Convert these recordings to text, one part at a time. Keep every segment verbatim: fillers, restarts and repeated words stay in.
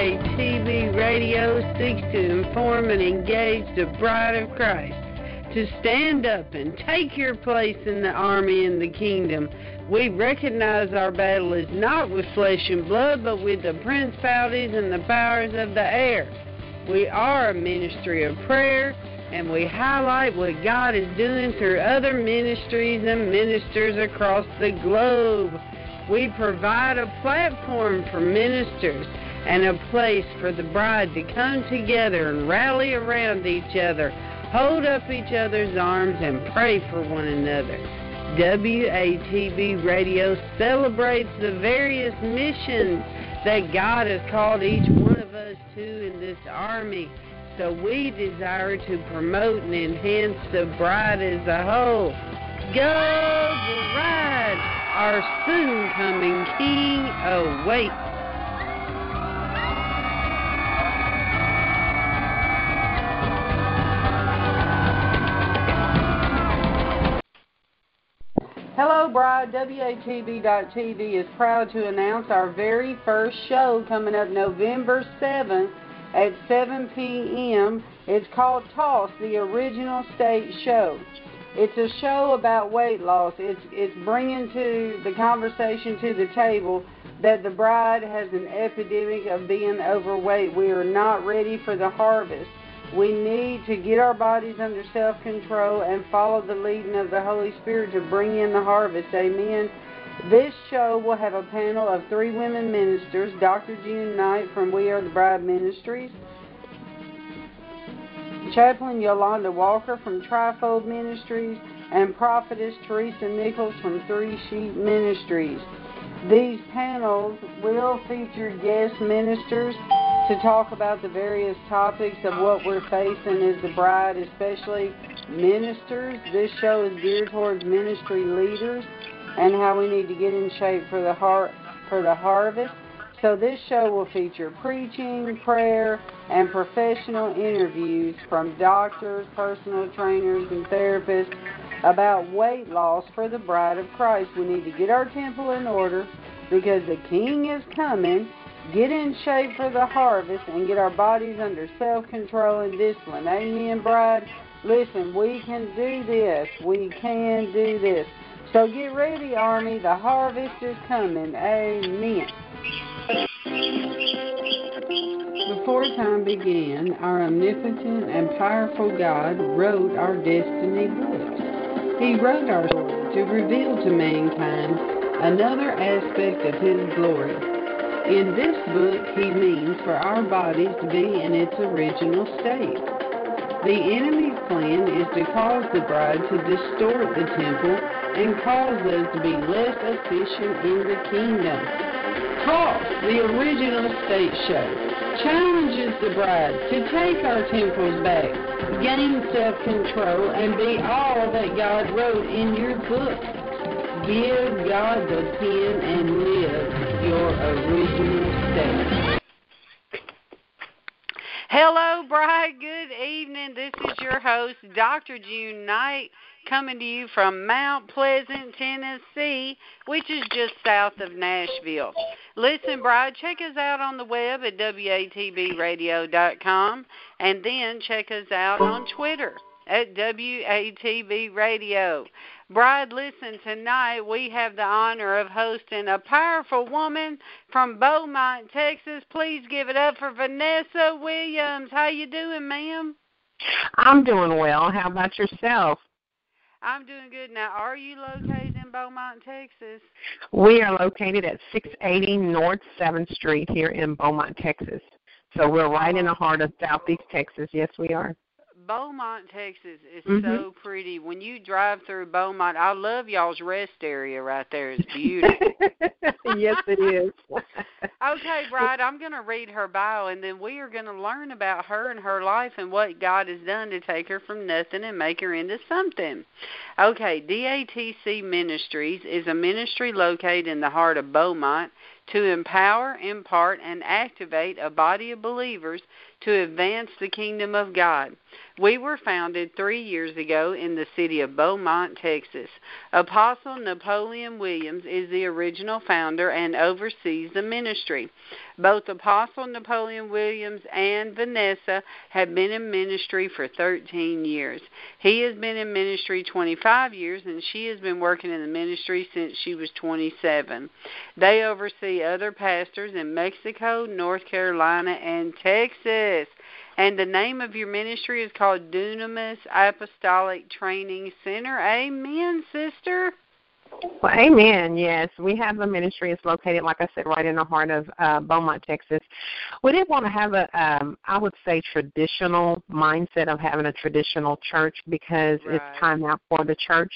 A T V Radio seeks to inform and engage the bride of Christ to stand up and take your place in the army and the kingdom. We recognize our battle is not with flesh and blood, but with the principalities and the powers of the air. We are a ministry of prayer, and we highlight what God is doing through other ministries and ministers across the globe. We provide a platform for ministers and a place for the bride to come together and rally around each other, hold up each other's arms, and pray for one another. W A T B Radio celebrates the various missions that God has called each one of us to in this army. So we desire to promote and enhance the bride as a whole. Go Bride! Our soon-coming King awaits. Hello, Bride. W A T B dot T V is proud to announce our very first show coming up November seventh at seven p.m. It's called Toss, the Original State Show. It's a show about weight loss. It's it's bringing to the conversation to the table that the bride has an epidemic of being overweight. We are not ready for the harvest. We need to get our bodies under self-control and follow the leading of the Holy Spirit to bring in the harvest. Amen. This show will have a panel of three women ministers, Doctor June Knight from We Are the Bride Ministries, Chaplain Yolanda Walker from Trifold Ministries, and Prophetess Teresa Nichols from Three Sheep Ministries. These panels will feature guest ministers to talk about the various topics of what we're facing as the bride, especially ministers. This show is geared towards ministry leaders and how we need to get in shape for the har- for the harvest. So this show will feature preaching, prayer, and professional interviews from doctors, personal trainers, and therapists about weight loss for the bride of Christ. We need to get our temple in order because the King is coming. Get in shape for the harvest and get our bodies under self-control and discipline. Amen, bride? Listen, we can do this. We can do this. So get ready, Army. The harvest is coming. Amen. Before time began, our omnipotent and powerful God wrote our destiny books. He wrote our story to reveal to mankind another aspect of His glory. In this book, He means for our bodies to be in its original state. The enemy's plan is to cause the bride to distort the temple and cause us to be less efficient in the kingdom. Toss, the Original State Show, challenges the bride to take our temples back, gain self-control, and be all that God wrote in your book. Give God the pen and live your original state. Hello, bride. Good evening. This is your host, Doctor June Knight, coming to you from Mount Pleasant, Tennessee, which is just south of Nashville. Listen, bride, check us out on the web at W A T B radio dot com, and then check us out on Twitter at W A T B Radio. Bride, listen, tonight we have the honor of hosting a powerful woman from Beaumont, Texas. Please give it up for Vanessa Williams. How you doing, ma'am? I'm doing well. How about yourself? I'm doing good. Now, are you located in Beaumont, Texas? We are located at six eighty North seventh Street here in Beaumont, Texas. So we're right in the heart of Southeast Texas. Yes, we are. Beaumont, Texas is mm-hmm. so pretty. When you drive through Beaumont, I love y'all's rest area right there. It's beautiful. Yes, it is. Okay, Bride, I'm going to read her bio, and then we are going to learn about her and her life and what God has done to take her from nothing and make her into something. Okay, D A T C Ministries is a ministry located in the heart of Beaumont, to empower, impart, and activate a body of believers to advance the kingdom of God. We were founded three years ago in the city of Beaumont, Texas. Apostle Napoleon Williams is the original founder and oversees the ministry. Both Apostle Napoleon Williams and Vanessa have been in ministry for thirteen years. He has been in ministry twenty-five years, and she has been working in the ministry since she was twenty-seven. They oversee other pastors in Mexico, North Carolina, and Texas. And the name of your ministry is called Dunamis Apostolic Training Center. Amen, sister. Well, amen, yes. We have a ministry. It's located, like I said, right in the heart of uh, Beaumont, Texas. We didn't want to have a, um, I would say, traditional mindset of having a traditional church because right. it's time out for the church.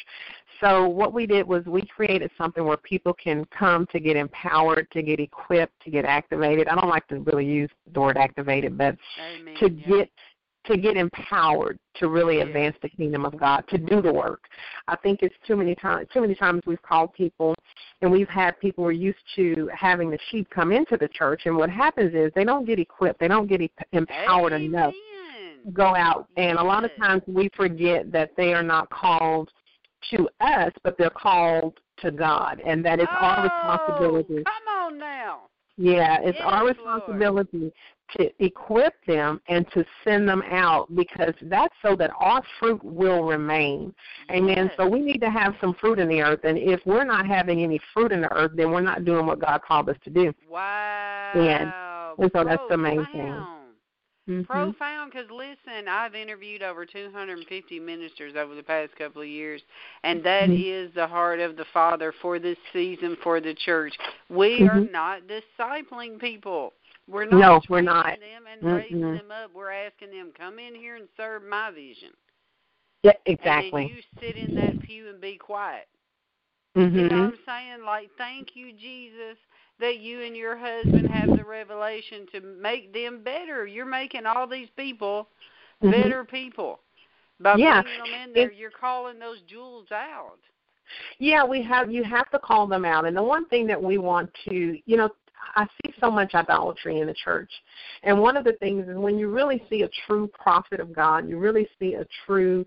So what we did was we created something where people can come to get empowered, to get equipped, to get activated. I don't like to really use the word activated, but Amen, to yeah. get to get empowered to really yeah. advance the kingdom of God, to do the work. I think it's too many times. Too many times we've called people, and we've had people who are used to having the sheep come into the church, and what happens is they don't get equipped, they don't get e- empowered Amen. enough to go out. And yes. a lot of times we forget that they are not called to us, but they're called to God, and that it's oh, our responsibility. Come on now. Yeah, it's yes, our responsibility Lord. to equip them and to send them out because that's so that our fruit will remain. Amen. Yes. So we need to have some fruit in the earth, and if we're not having any fruit in the earth, then we're not doing what God called us to do. Wow. And, and so that's the main thing. Mm-hmm. Profound, because listen, I've interviewed over two hundred fifty ministers over the past couple of years, and that mm-hmm. is the heart of the Father for this season for the church. We mm-hmm. are not discipling people. We're not no, training we're not. them and mm-hmm. raising them up. We're asking them, come in here and serve my vision. Yeah, exactly. And then you sit in that pew and be quiet. Mm-hmm. You know what I'm saying? Like, thank you, Jesus, that you and your husband have the revelation to make them better. You're making all these people mm-hmm. better people. By yeah. bringing them in there, it's, you're calling those jewels out. Yeah, we have. You have to call them out. And the one thing that we want to, you know, I see so much idolatry in the church. And one of the things is when you really see a true prophet of God, you really see a true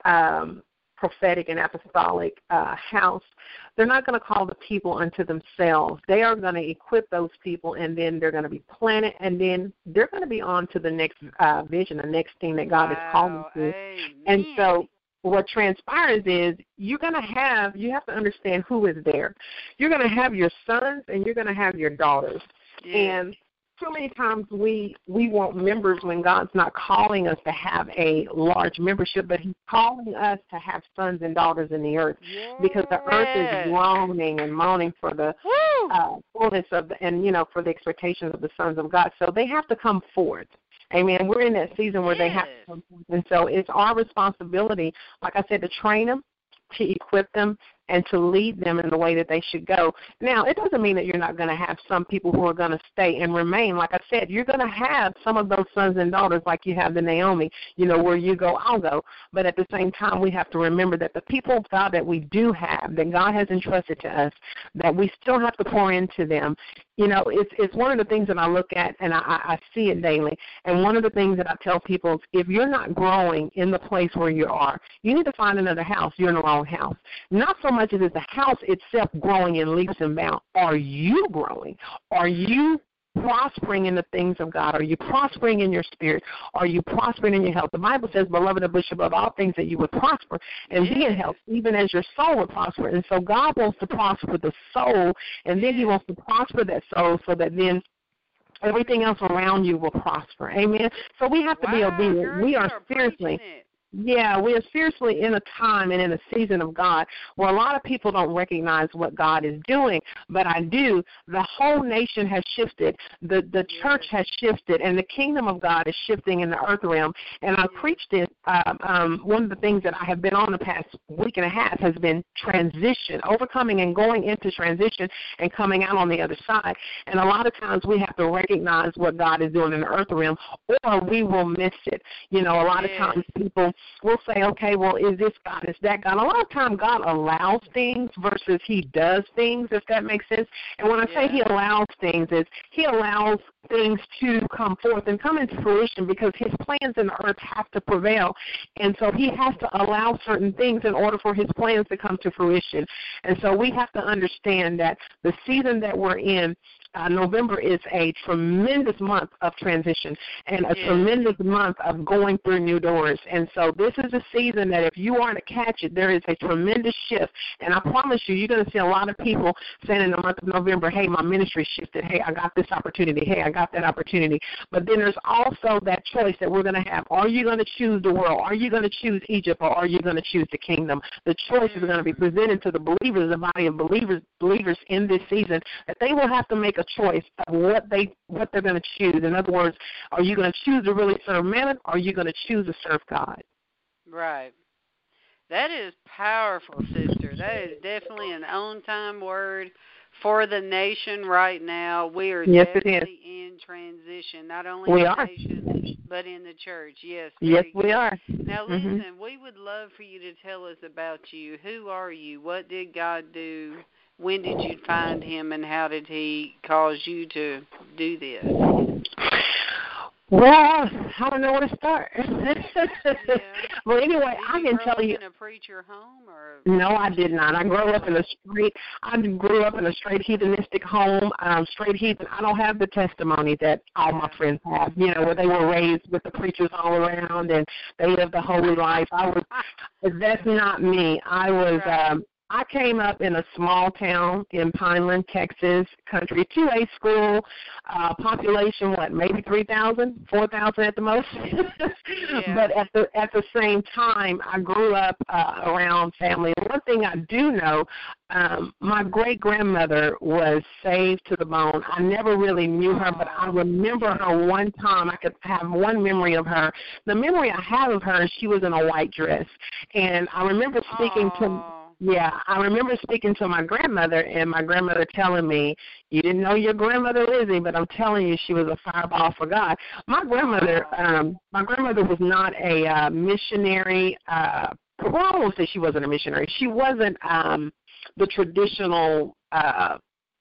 um prophetic and apostolic uh, house, they're not going to call the people unto themselves. They are going to equip those people, and then they're going to be planted, and then they're going to be on to the next uh, vision, the next thing that God wow, is calling to. Amen. And so what transpires is you're going to have, you have to understand who is there. You're going to have your sons, and you're going to have your daughters. Yeah. And so many times we we want members when God's not calling us to have a large membership, but He's calling us to have sons and daughters in the earth yes. because the earth is groaning and moaning for the uh, fullness of the, and you know for the expectations of the sons of God. So they have to come forth. Amen. We're in that season where yes. they have to come forth, and so it's our responsibility, like I said, to train them, to equip them, and to lead them in the way that they should go. Now, it doesn't mean that you're not going to have some people who are going to stay and remain. Like I said, you're going to have some of those sons and daughters like you have the Naomi, you know, where you go, I'll go. But at the same time, we have to remember that the people of God that we do have, that God has entrusted to us, that we still have to pour into them. You know, it's it's one of the things that I look at, and I, I see it daily. And one of the things that I tell people is if you're not growing in the place where you are, you need to find another house. You're in the wrong house. Not so much as it's the house itself growing in leaps and bounds. Are you growing? Are you prospering in the things of God? Are you prospering in your spirit? Are you prospering in your health? The Bible says, beloved, I wish above all things that you would prosper and yes. be in health, even as your soul would prosper. And so God wants to prosper the soul, and then He wants to prosper that soul so that then everything else around you will prosper. Amen? So we have to wow, be obedient. girl, we you are are spiritually. It. Yeah, we are seriously in a time and in a season of God where a lot of people don't recognize what God is doing, but I do. The whole nation has shifted. The the yes. church has shifted, and the kingdom of God is shifting in the earth realm. And I preached it. Um, um, one of the things that I have been on the past week and a half has been transition, overcoming and going into transition and coming out on the other side. And a lot of times we have to recognize what God is doing in the earth realm, or we will miss it. You know, a lot yes. of times people we'll say, okay, well, is this God, is that God? A lot of times God allows things versus he does things, if that makes sense. And when I Yeah. say he allows things, is he allows things to come forth and come into fruition because his plans in the earth have to prevail. And so he has to allow certain things in order for his plans to come to fruition. And so we have to understand that the season that we're in, Uh, November is a tremendous month of transition and a Yeah. tremendous month of going through new doors. And so this is a season that if you are to catch it, there is a tremendous shift. And I promise you, you're going to see a lot of people saying in the month of November, hey, my ministry shifted. Hey, I got this opportunity. Hey, I got that opportunity. But then there's also that choice that we're going to have. Are you going to choose the world? Are you going to choose Egypt? Or are you going to choose the kingdom? The choice is going to be presented to the believers, the body of believers, believers in this season, that they will have to make a choice of what they what they're going to choose. In other words, are you going to choose to really serve mammon, or are you going to choose to serve God? Right. That is powerful, sister. That is definitely an on-time word for the nation right now. We are Yes, it definitely in transition, not only We in are. the nation, but in the church. Yes, Yes, very we good. are. Now, Mhm. listen, we would love for you to tell us about you. Who are you? What did God do? When did you find him, and how did he cause you to do this? Well, I don't know where to start. Yeah. Well, anyway, Did I you can grow tell up you. in a preacher home, or? No, I did not. I grew up in a straight. I grew up in a straight heathenistic home. Um, straight heathen. I don't have the testimony that all my friends have. You know, where they were raised with the preachers all around and they lived a holy life. I was. That's not me. I was. Right. Um, I came up in a small town in Pineland, Texas, country two A school, uh, population, what, maybe three thousand, four thousand at the most. Yeah. But at the at the same time, I grew up uh, around family. One thing I do know, um, my great-grandmother was saved to the bone. I never really knew her, but I remember her one time. I could have one memory of her. The memory I have of her, she was in a white dress. And I remember speaking to Aw. Yeah, I remember speaking to my grandmother, and my grandmother telling me, you didn't know your grandmother Lizzie, but I'm telling you, she was a fireball for God. My grandmother, um, my grandmother was not a uh, missionary. Uh, well, I won't say she wasn't a missionary. She wasn't um, the traditional uh,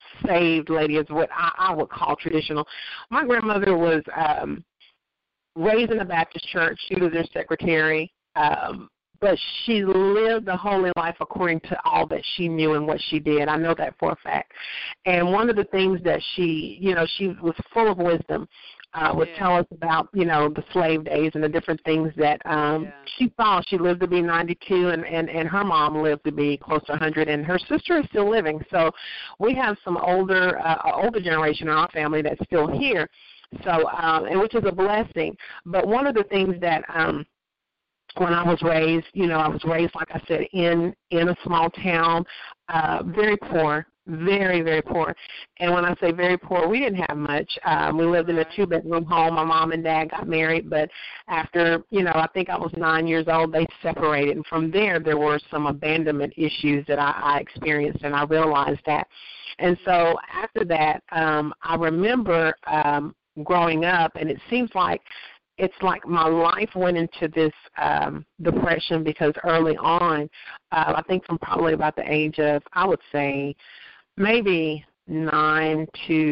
saved lady, is what I, I would call traditional. My grandmother was um, raised in a Baptist church. She was their secretary. Um, But she lived a holy life according to all that she knew and what she did. I know that for a fact. And one of the things that she, you know, she was full of wisdom, uh, would Yeah. tell us about, you know, the slave days and the different things that um, Yeah. she saw. She lived to be ninety-two, and, and, and her mom lived to be close to one hundred, and her sister is still living. So we have some older, uh, older generation in our family that's still here, so um, and which is a blessing. But one of the things that um, when I was raised, you know, I was raised, like I said, in, in a small town, uh, very poor, very, very poor. And when I say very poor, we didn't have much. Um, we lived in a two-bedroom home. My mom and dad got married, but after, you know, I think I was nine years old, they separated. And from there, there were some abandonment issues that I, I experienced, and I realized that. And so after that, um, I remember um, growing up, and it seems like it's like my life went into this um, depression because early on, uh, I think from probably about the age of, I would say, maybe nine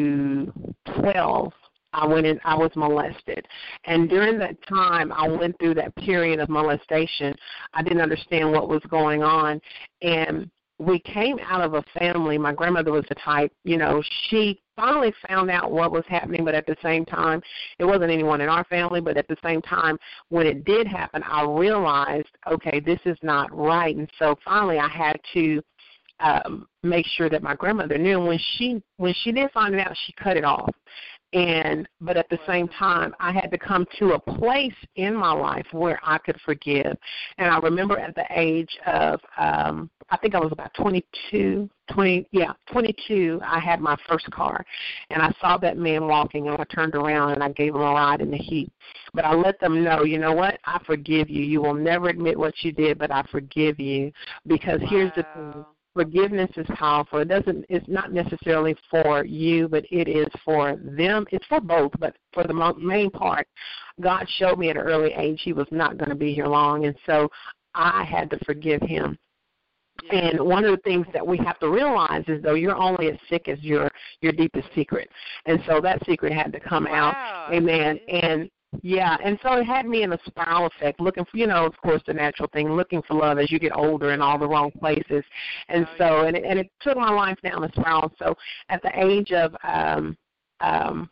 to twelve, I went in, I was molested. And during that time, I went through that period of molestation. I didn't understand what was going on. And we came out of a family, my grandmother was the type, you know, she finally found out what was happening, but at the same time, it wasn't anyone in our family, but at the same time, when it did happen, I realized, okay, this is not right. And so finally I had to um, make sure that my grandmother knew. And when she, when she did find it out, she cut it off. And but at the same time, I had to come to a place in my life where I could forgive. And I remember at the age of, um, I think I was about twenty-two, twenty, yeah, twenty-two, I had my first car. And I saw that man walking, and I turned around, and I gave him a ride in the heat. But I let them know, you know what, I forgive you. You will never admit what you did, but I forgive you. Because Wow. here's the thing. Forgiveness is powerful. It doesn't. It's not necessarily for you, but it is for them. It's for both, but for the main part, God showed me at an early age he was not going to be here long, and so I had to forgive him. And one of the things that we have to realize is, though, you're only as sick as your your deepest secret. And so that secret had to come wow. out. Amen. And, yeah, and so it had me in a spiral effect, looking for, you know, of course, the natural thing, looking for love as you get older in all the wrong places. And oh, so, yeah. and, it, and it took my life down a spiral. So at the age of um, um,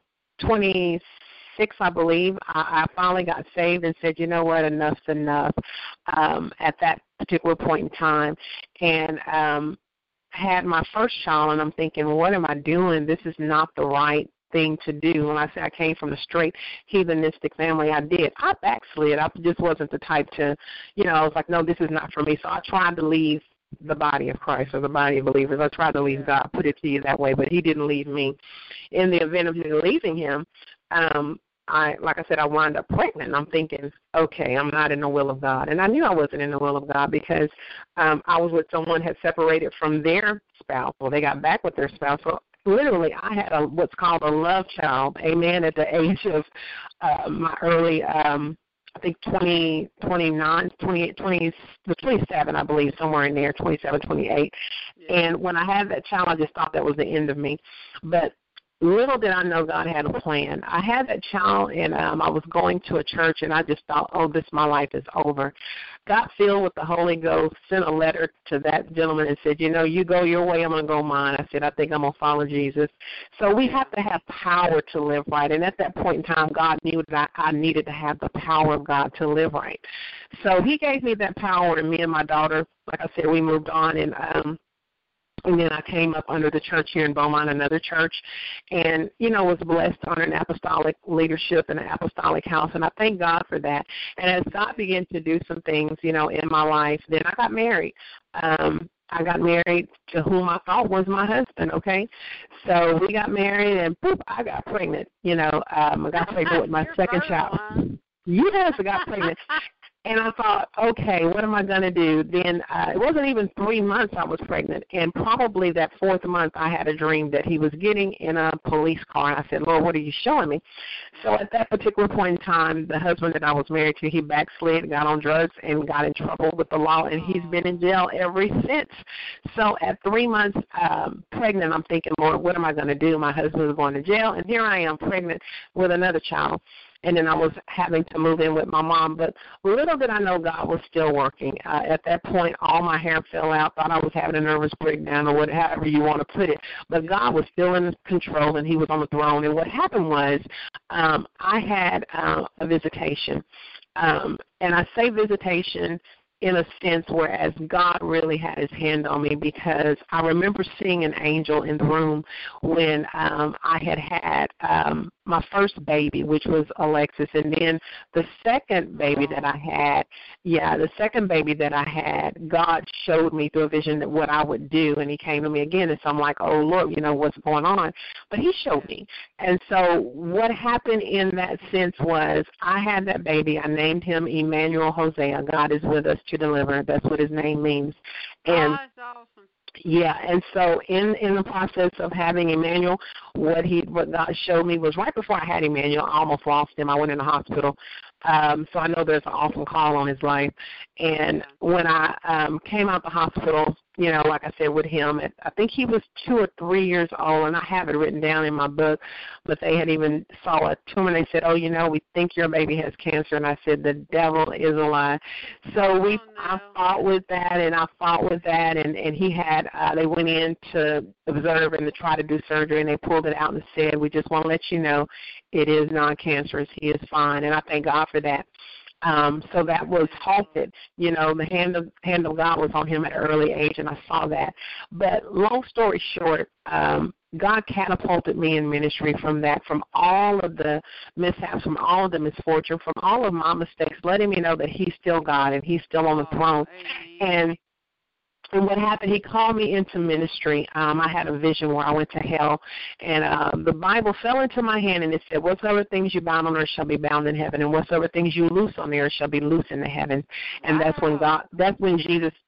twenty-six, I believe, I, I finally got saved and said, you know what, enough's enough um, at that particular point in time. And um, had my first child, and I'm thinking, well, what am I doing? This is not the right thing to do. When I say I came from a straight heathenistic family, I did. I backslid. I just wasn't the type to, you know, I was like, no, this is not for me. So I tried to leave the body of Christ or the body of believers. I tried to leave God, put it to you that way, but he didn't leave me. In the event of me leaving him, um, I, like I said, I wound up pregnant. I'm thinking, okay, I'm not in the will of God. And I knew I wasn't in the will of God because um, I was with someone had separated from their spouse. Well, they got back with their spouse. So literally I had a what's called a love child, amen, at the age of uh, my early, um, I think, twenty, twenty-nine, twenty-eight, twenty, twenty-seven, I believe, somewhere in there, twenty-seven, twenty-eight. Yeah. And when I had that child, I just thought that was the end of me. But little did I know God had a plan. I had that child, and um, I was going to a church, and I just thought, oh, this, my life is over. Got filled with the Holy Ghost, sent a letter to that gentleman and said, you know, you go your way, I'm going to go mine. I said, I think I'm going to follow Jesus. So we have to have power to live right. And at that point in time, God knew that I, I needed to have the power of God to live right. So he gave me that power, and me and my daughter, like I said, we moved on, and um, And then I came up under the church here in Beaumont, another church, and, you know, was blessed under an apostolic leadership and an apostolic house, and I thank God for that. And as God began to do some things, you know, in my life, then I got married. Um, I got married to whom I thought was my husband, okay? So we got married, and poof, I got pregnant, you know. Um, I got pregnant with my second child. Yes, I got pregnant. And I thought, okay, what am I going to do? Then uh, it wasn't even three months I was pregnant, and probably that fourth month I had a dream that he was getting in a police car. And I said, Lord, what are you showing me? So at that particular point in time, the husband that I was married to, he backslid, got on drugs, and got in trouble with the law, and he's been in jail ever since. So at three months um, pregnant, I'm thinking, Lord, what am I going to do? My husband is going to jail, and here I am pregnant with another child. And then I was having to move in with my mom. But little did I know God was still working. Uh, at that point, all my hair fell out. Thought I was having a nervous breakdown or whatever you want to put it. But God was still in control, and he was on the throne. And what happened was um, I had uh, a visitation. Um, and I say visitation in a sense whereas God really had his hand on me, because I remember seeing an angel in the room when um, I had had um, my first baby, which was Alexis, and then the second baby that I had, yeah, the second baby that I had, God showed me through a vision that what I would do, and he came to me again, and so I'm like, oh, Lord, you know, what's going on? But he showed me. And so what happened in that sense was I had that baby. I named him Emmanuel Hosea. God is with us to deliver. That's what his name means. And oh, that's awesome. Yeah, and so in, in the process of having Emmanuel, what he what God showed me was right before I had Emmanuel, I almost lost him. I went in the hospital. Um, so I know there's an awesome call on his life. And when I um, came out the hospital, you know, like I said, with him, I think he was two or three years old, and I have it written down in my book, but they had even saw a tumor, and they said, oh, you know, we think your baby has cancer, and I said, the devil is a lie. So we, oh, no. I fought with that, and I fought with that, and, and he had, uh, they went in to observe and to try to do surgery, and they pulled it out and said, we just want to let you know it is non-cancerous. He is fine, and I thank God for that. Um, so that was halted. You know, the hand of hand of God was on him at an early age, and I saw that. But long story short, um, God catapulted me in ministry from that, from all of the mishaps, from all of the misfortune, from all of my mistakes, letting me know that he's still God and he's still on the throne. And And what happened, he called me into ministry. Um, I had a vision where I went to hell, and uh, the Bible fell into my hand, and it said, whatsoever things you bound on earth shall be bound in heaven, and whatsoever things you loose on the earth shall be loose in the heavens. And wow. that's when God, that's when Jesus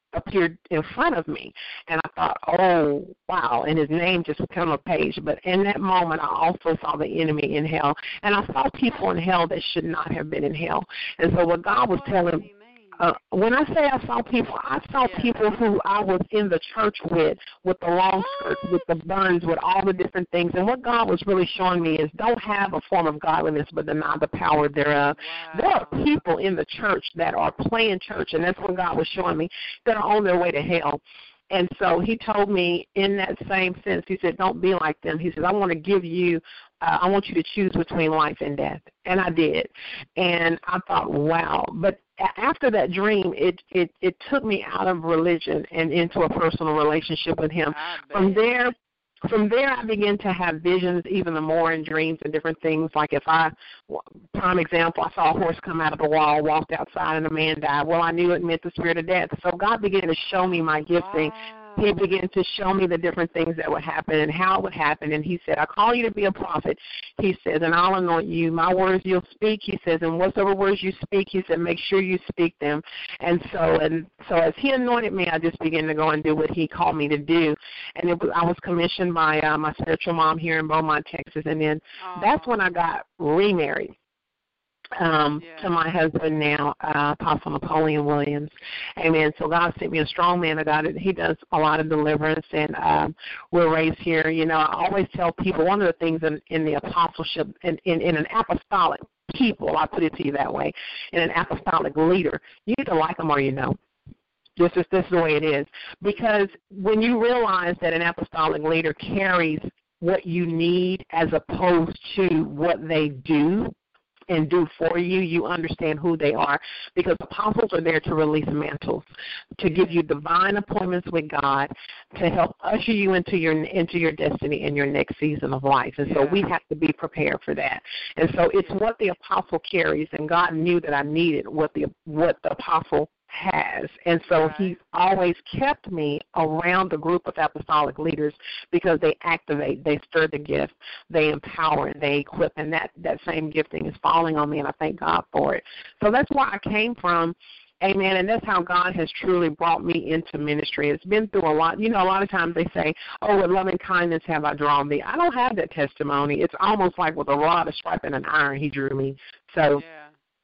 appeared in front of me. And I thought, oh, wow, and his name just came on a page. But in that moment, I also saw the enemy in hell. And I saw people in hell that should not have been in hell. And so what God was telling Uh, when I say I saw people, I saw yeah. people who I was in the church with, with the long skirts, with the buns, with all the different things. And what God was really showing me is don't have a form of godliness, but deny the power thereof. Wow. There are people in the church that are playing church, and that's what God was showing me, that are on their way to hell. And so he told me in that same sense, he said, don't be like them. He said, I want to give you, uh, I want you to choose between life and death. And I did. And I thought, wow. But after that dream, it, it, it took me out of religion and into a personal relationship with him. From there, From there, I began to have visions even more in dreams and different things. Like if I, prime example, I saw a horse come out of the wall, walked outside, and a man died. Well, I knew it meant the spirit of death. So God began to show me my gifting. Wow. He began to show me the different things that would happen and how it would happen. And he said, I call you to be a prophet. He says, and I'll anoint you. My words you'll speak. He says, and whatsoever words you speak, he said, make sure you speak them. And so and so as he anointed me, I just began to go and do what he called me to do. And it was, I was commissioned by uh, my spiritual mom here in Beaumont, Texas. And then Aww. That's when I got remarried. Um, yeah. to my husband now, uh, Apostle Napoleon Williams. Amen. So God sent me a strong man of God. He does a lot of deliverance, and um, we're raised here. You know, I always tell people one of the things in, in the apostleship, in, in, in an apostolic people, I put it to you that way, in an apostolic leader, you either like them or you know. This is, this is the way it is. Because when you realize that an apostolic leader carries what you need as opposed to what they do, and do for you, you understand who they are, because apostles are there to release mantles, to give you divine appointments with God, to help usher you into your into your destiny in your next season of life. And so yeah. we have to be prepared for that. And so it's what the apostle carries, and God knew that I needed what the what the apostle has. And so right. he's always kept me around a group of apostolic leaders because they activate, they stir the gift, they empower, and they equip, and that, that same gifting is falling on me, and I thank God for it. So that's where I came from. Amen. And that's how God has truly brought me into ministry. It's been through a lot. You know, a lot of times they say, oh, with loving kindness have I drawn thee. I don't have that testimony. It's almost like with a rod, a stripe, and an iron, he drew me. So yeah.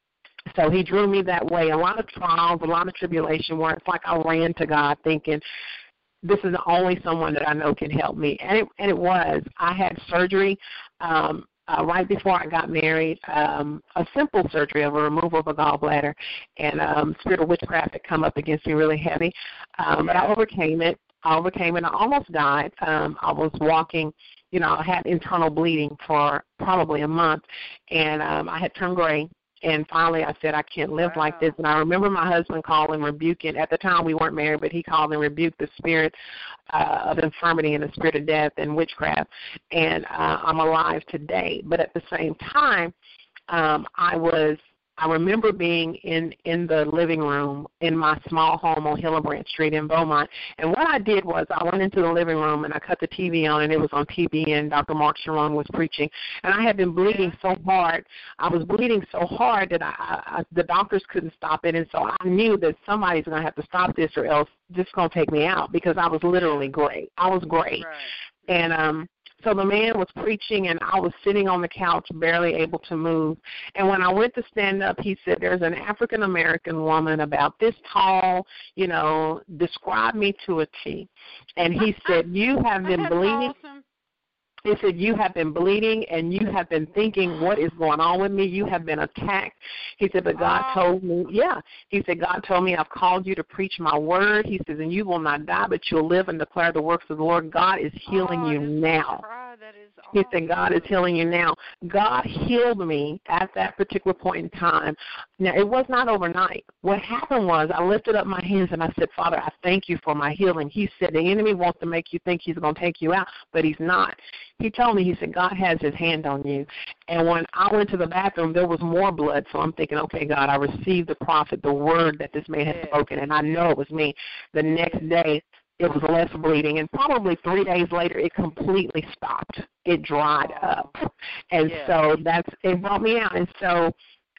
So he drew me that way. A lot of trials, a lot of tribulation where it's like I ran to God thinking, this is the only someone that I know can help me. And it, and it was. I had surgery um, uh, right before I got married, um, a simple surgery of a removal of a gallbladder, and um, spirit of witchcraft had come up against me really heavy. Um, but I overcame it. I overcame it. I almost died. Um, I was walking. You know, I had internal bleeding for probably a month, and um, I had turned gray. And finally I said, I can't live wow. like this. And I remember my husband calling, rebuking. At the time we weren't married, but he called and rebuked the spirit uh, of infirmity and the spirit of death and witchcraft. And uh, I'm alive today. But at the same time, um, I was I remember being in, in the living room in my small home on Hillebrandt Street in Beaumont. And what I did was I went into the living room and I cut the T V on, and it was on T V, and Doctor Mark Sharon was preaching. And I had been bleeding so hard. I was bleeding so hard that I, I, the doctors couldn't stop it. And so I knew that somebody's going to have to stop this or else this is going to take me out, because I was literally gray. I was gray. Right. And um So the man was preaching, and I was sitting on the couch, barely able to move. And when I went to stand up, he said, there's an African-American woman about this tall, you know, describe me to a T. And he said, you have been bleeding. Awesome. He said, you have been bleeding, and you have been thinking, what is going on with me? You have been attacked. He said, but God oh. told me, yeah. He said, God told me I've called you to preach my word. He says, and you will not die, but you'll live and declare the works of the Lord. God is healing oh, you now. That is awesome. He said, God is healing you now. God healed me at that particular point in time. Now, it was not overnight. What happened was I lifted up my hands and I said, Father, I thank you for my healing. He said, the enemy wants to make you think he's going to take you out, but he's not. He told me, he said, God has his hand on you. And when I went to the bathroom, there was more blood. So I'm thinking, okay, God, I received the prophet, the word that this man had spoken, and I know it was me. The next day, it was less bleeding, and probably three days later, it completely stopped. It dried up. And yeah. so that's it brought me out. And so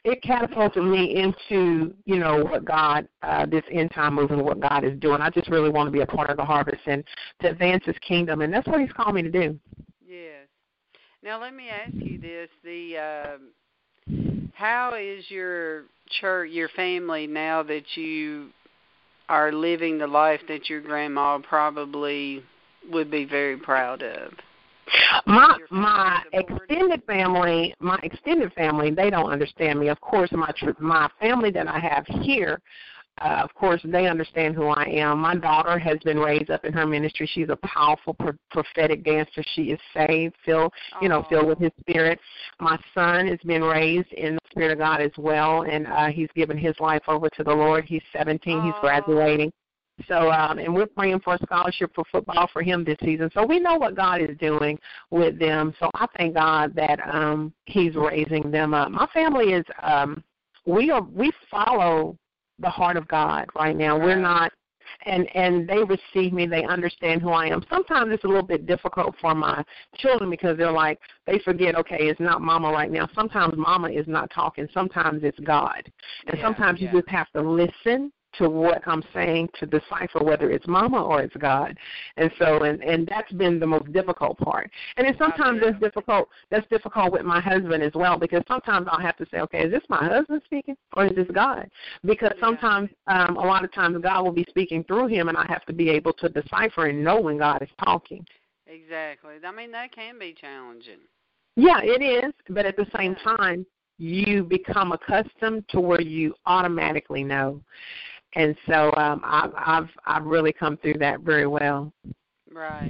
it catapulted me into, you know, what God, uh, this end time movement, what God is doing. I just really want to be a part of the harvest and to advance His kingdom, and that's what He's called me to do. Yes. Now let me ask you this: the uh, how is your church, your family, now that you are living the life that your grandma probably would be very proud of? My my extended family, my extended family, they don't understand me. Of course, my my family that I have here, uh, of course, they understand who I am. My daughter has been raised up in her ministry. She's a powerful pro- prophetic dancer. She is saved, filled, you know, filled with His Spirit. My son has been raised in the Spirit of God as well, and uh, he's given his life over to the Lord. He's seventeen. He's graduating. So, um, and we're praying for a scholarship for football for him this season. So we know what God is doing with them. So I thank God that um, He's raising them up. My family is, um, we are, we follow the heart of God right now. We're not, and and they receive me. They understand who I am. Sometimes it's a little bit difficult for my children because they're like, they forget, okay, it's not Mama right now. Sometimes Mama is not talking. Sometimes it's God. And yeah, sometimes yeah. you just have to listen to what I'm saying to decipher whether it's Mama or it's God. And so, and, and that's been the most difficult part. And then sometimes that's difficult, that's difficult with my husband as well, because sometimes I'll have to say, okay, is this my husband speaking or is this God? Because sometimes, um, a lot of times God will be speaking through him, and I have to be able to decipher and know when God is talking. Exactly. I mean, that can be challenging. Yeah, it is, but at the same time, you become accustomed to where you automatically know. And so um, I've, I've I've really come through that very well. Right.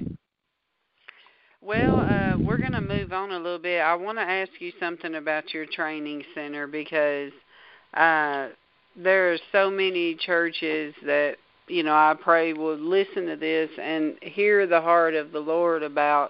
Well, uh, we're going to move on a little bit. I want to ask you something about your training center, because uh, there are so many churches that, you know, I pray will listen to this and hear the heart of the Lord about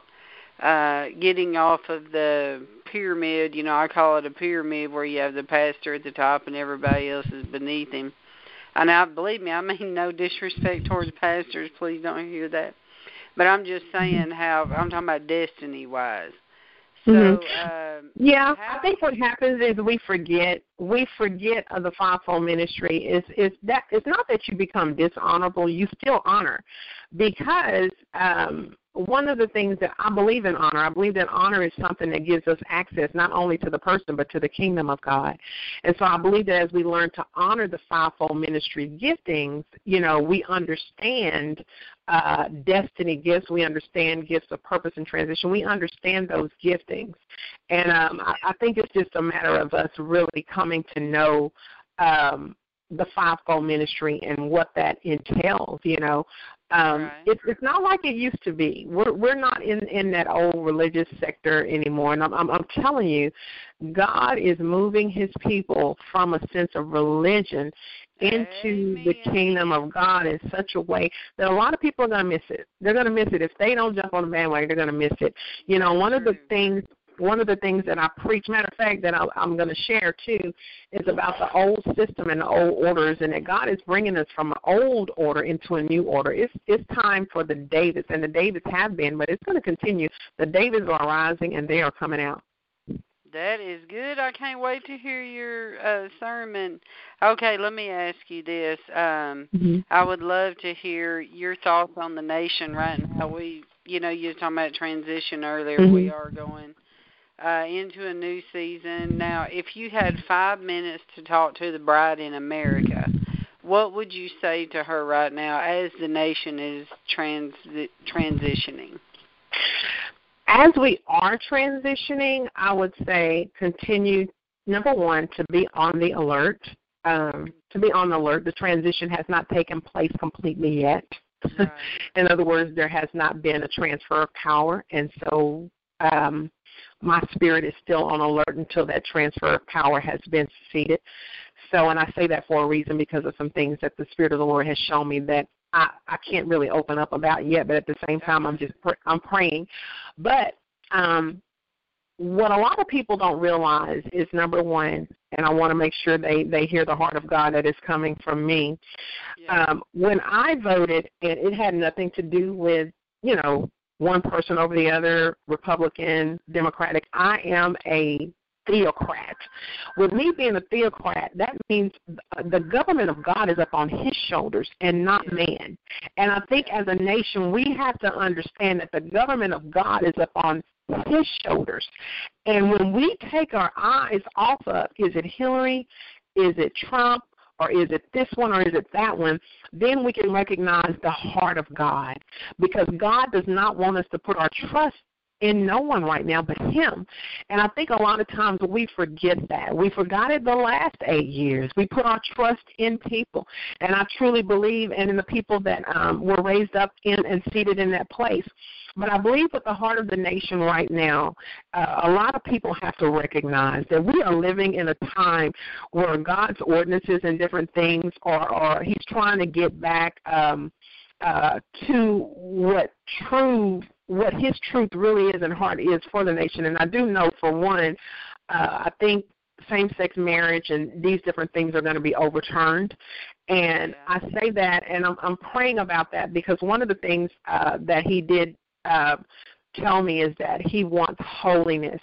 uh, getting off of the pyramid. You know, I call it a pyramid, where you have the pastor at the top and everybody else is beneath him. And I believe me, I mean no disrespect towards pastors. Please don't hear that. But I'm just saying how I'm talking about destiny-wise. So mm-hmm. uh, yeah, how, I think what happens is we forget we forget of the fivefold ministry. Is is that it's not that you become dishonorable. You still honor, because um, one of the things that I believe in honor, I believe that honor is something that gives us access not only to the person but to the kingdom of God. And so I believe that as we learn to honor the fivefold ministry giftings, you know, we understand uh, destiny gifts, we understand gifts of purpose and transition, we understand those giftings. And um, I, I think it's just a matter of us really coming to know um, the fivefold ministry and what that entails, you know. Um, right. it's it's not like it used to be. We're we're not in, in that old religious sector anymore. And I'm, I'm I'm telling you, God is moving His people from a sense of religion into Amen. the kingdom of God in such a way that a lot of people are going to miss it. They're going to miss it if they don't jump on the bandwagon. They're going to miss it. You know, one of the things. One of the things that I preach, matter of fact, that I, I'm going to share too, is about the old system and the old orders, and that God is bringing us from an old order into a new order. It's it's time for the Davids, and the Davids have been, but it's going to continue. The Davids are rising, and they are coming out. That is good. I can't wait to hear your uh, sermon. Okay, let me ask you this. Um, mm-hmm. I would love to hear your thoughts on the nation right now. We, you know, you were talking about transition earlier. Mm-hmm. We are going Uh, into a new season. Now, if you had five minutes to talk to the bride in America, what would you say to her right now as the nation is trans- transitioning? As we are transitioning, I would say continue, number one, to be on the alert. Um, to be on the alert. The transition has not taken place completely yet. Right. In other words, there has not been a transfer of power, and so um, my spirit is still on alert until that transfer of power has been succeeded. So, and I say that for a reason, because of some things that the Spirit of the Lord has shown me that I, I can't really open up about yet, but at the same time, I'm just I'm praying. But um, what a lot of people don't realize is, number one, and I want to make sure they, they hear the heart of God that is coming from me. Yeah. Um, when I voted, and it had nothing to do with, you know, one person over the other, Republican, Democratic. I am a theocrat. With me being a theocrat, that means the government of God is up on his shoulders and not man. And I think as a nation, we have to understand that the government of God is up on his shoulders. And when we take our eyes off of, is it Hillary, is it Trump, or is it this one, or is it that one, then we can recognize the heart of God. Because God does not want us to put our trust in no one right now but him. And I think a lot of times we forget that. We forgot it the last eight years. We put our trust in people. And I truly believe in the people that um, were raised up in and seated in that place. But I believe with the heart of the nation right now, uh, a lot of people have to recognize that we are living in a time where God's ordinances and different things are, are he's trying to get back um, uh, to what true, what his truth really is and heart is for the nation. And I do know, for one, uh, I think same-sex marriage and these different things are going to be overturned. And I say that, and I'm, I'm praying about that, because one of the things uh, that he did Uh, tell me is that he wants holiness.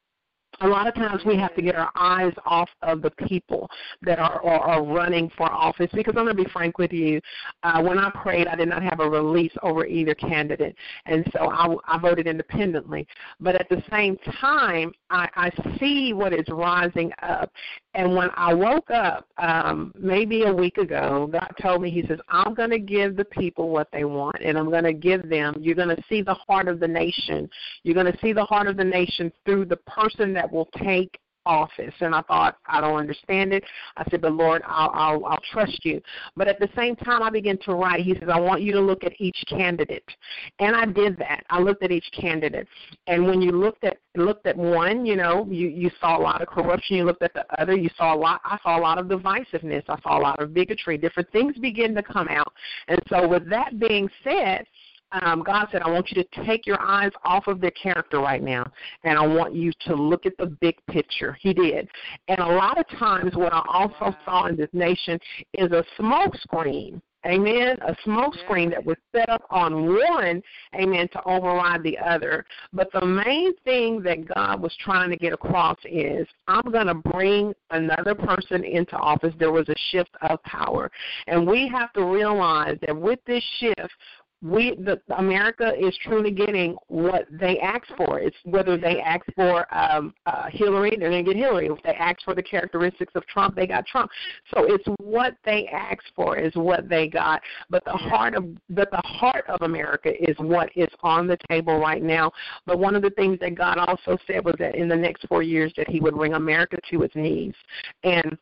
A lot of times we have to get our eyes off of the people that are, are, are running for office, because I'm going to be frank with you. Uh, when I prayed, I did not have a release over either candidate, and so I, I voted independently. But at the same time, I, I see what is rising up. And when I woke up um, maybe a week ago, God told me, he says, I'm going to give the people what they want, and I'm going to give them, you're going to see the heart of the nation. You're going to see the heart of the nation through the person that will take office. And I thought, I don't understand it. I said, but Lord, I'll, I'll, I'll trust you. But at the same time, I began to write. He says, I want you to look at each candidate. And I did that. I looked at each candidate. And when you looked at looked at one, you know, you, you saw a lot of corruption. You looked at the other. You saw a lot. I saw a lot of divisiveness. I saw a lot of bigotry. Different things begin to come out. And so with that being said, Um, God said, I want you to take your eyes off of their character right now, and I want you to look at the big picture. He did. And a lot of times what I also saw in this nation is a smoke screen, amen, a smoke screen that was set up on one, amen, to override the other. But the main thing that God was trying to get across is, I'm going to bring another person into office. There was a shift of power. And we have to realize that with this shift, We, the, America is truly getting what they asked for. It's whether they asked for um, uh, Hillary, they're going to get Hillary. If they asked for the characteristics of Trump, they got Trump. So it's what they asked for is what they got. But the heart of, but the heart of America is what is on the table right now. But one of the things that God also said was that in the next four years that He would bring America to its knees. And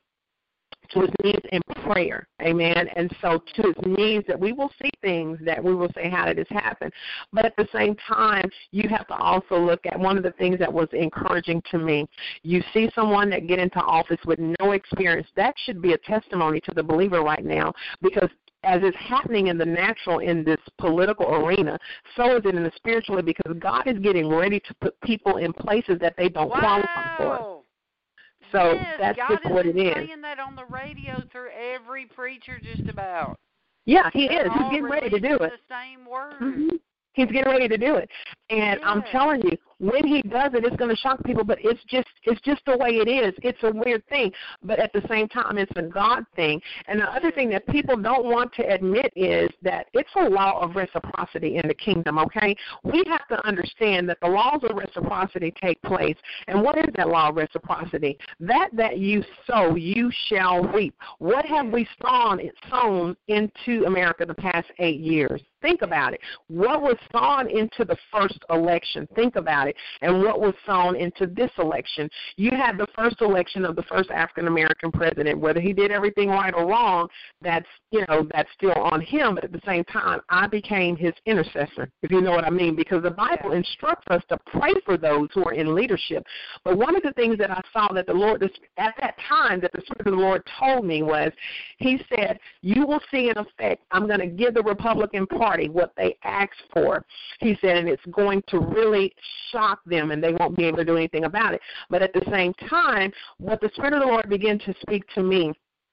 to his knees in prayer, amen. And so to his knees that we will see things that we will say, how did this happen? But at the same time, you have to also look at one of the things that was encouraging to me. You see someone that get into office with no experience. That should be a testimony to the believer right now, because as is happening in the natural in this political arena, so is it in the spiritual, because God is getting ready to put people in places that they don't wow. qualify for. So yes, that's God just what it is. saying that on the radio through every preacher just about. Yeah, he They're is. He's getting ready to do it. The same word. Mm-hmm. He's getting ready to do it. And yeah. I'm telling you, when he does it, it's going to shock people, but it's just it's just the way it is. It's a weird thing, but at the same time, it's a God thing. And the other thing that people don't want to admit is that it's a law of reciprocity in the kingdom, okay? We have to understand that the laws of reciprocity take place. And what is that law of reciprocity? That that you sow, you shall reap. What have we sown, sown into America the past eight years? Think about it. What was sown into the first election? Think about it. And what was sown into this election? You had the first election of the first African-American president. Whether he did everything right or wrong, that's, you know, that's still on him. But at the same time, I became his intercessor, if you know what I mean, because the Bible instructs us to pray for those who are in leadership. But one of the things that I saw that the Lord, at that time, that the Spirit of the Lord told me was, he said, you will see in effect, I'm going to give the Republican Party what they asked for. He said, and it's going to really shock them, and they won't be able to do anything about it. But at the same time, what the Spirit of the Lord began to speak to me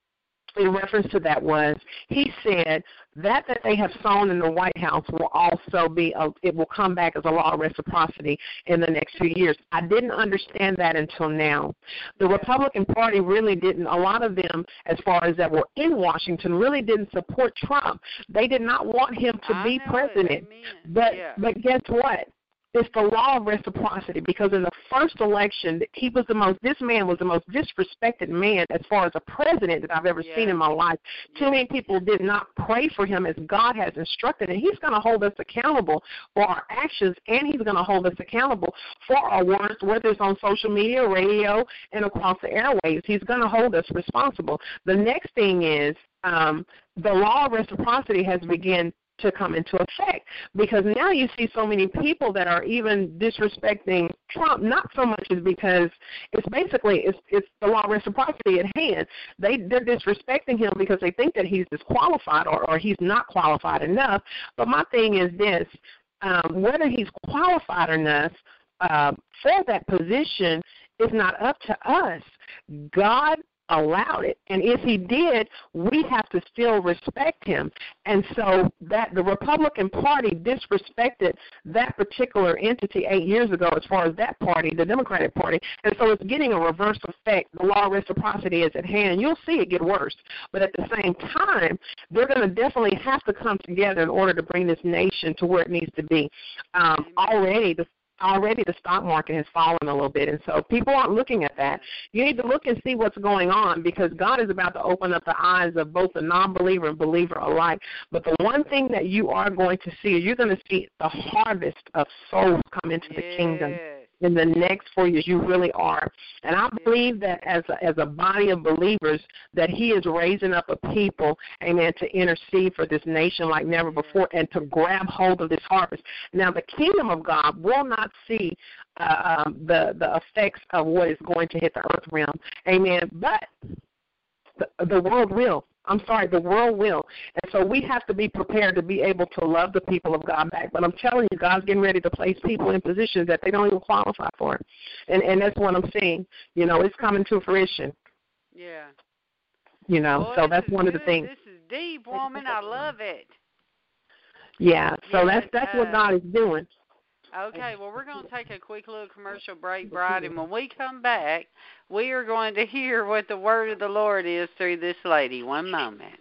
in reference to that was, he said that that they have sown in the White House will also be, a, it will come back as a law of reciprocity in the next few years. I didn't understand that until now. The Republican Party really didn't, a lot of them, as far as that were in Washington, really didn't support Trump. They did not want him to I be know president. it, but yeah. But guess what? It's the law of reciprocity, because in the first election, he was the most, this man was the most disrespected man as far as a president that I've ever yeah. seen in my life. Too yeah. many people did not pray for him as God has instructed, and he's going to hold us accountable for our actions, and he's going to hold us accountable for our words, whether it's on social media, radio, and across the airwaves. He's going to hold us responsible. The next thing is um, the law of reciprocity has begun to come into effect, because now you see so many people that are even disrespecting Trump, not so much as because it's basically it's, it's the law of reciprocity at hand. They, they're disrespecting him because they think that he's disqualified or, or he's not qualified enough. But my thing is this, um, whether he's qualified enough uh, for that position is not up to us. God allowed it, and if he did, we have to still respect him. And so that the Republican Party disrespected that particular entity eight years ago as far as that party, the Democratic Party, and so it's getting a reverse effect. The law of reciprocity is at hand. You'll see it get worse, but at the same time, they're going to definitely have to come together in order to bring this nation to where it needs to be. Um, already, the Already the stock market has fallen a little bit, and so people aren't looking at that. You need to look and see what's going on, because God is about to open up the eyes of both the non-believer and believer alike. But the one thing that you are going to see is you're going to see the harvest of souls come into the yes. kingdom in the next four years. You really are. And I believe that as a, as a body of believers, that he is raising up a people, amen, to intercede for this nation like never before and to grab hold of this harvest. Now, the kingdom of God will not see uh, um, the, the effects of what is going to hit the earth realm, amen, but the, the world will. I'm sorry, the world will. And so we have to be prepared to be able to love the people of God back. But I'm telling you, God's getting ready to place people in positions that they don't even qualify for. And and that's what I'm seeing. You know, it's coming to fruition. Yeah. You know, Boy, so that's one good. of the things. This is deep, woman. I love it. Yeah, so yes, that's that's uh, what God is doing. Okay, well, we're going to take a quick little commercial break, Bride, and when we come back, we are going to hear what the word of the Lord is through this lady. One moment.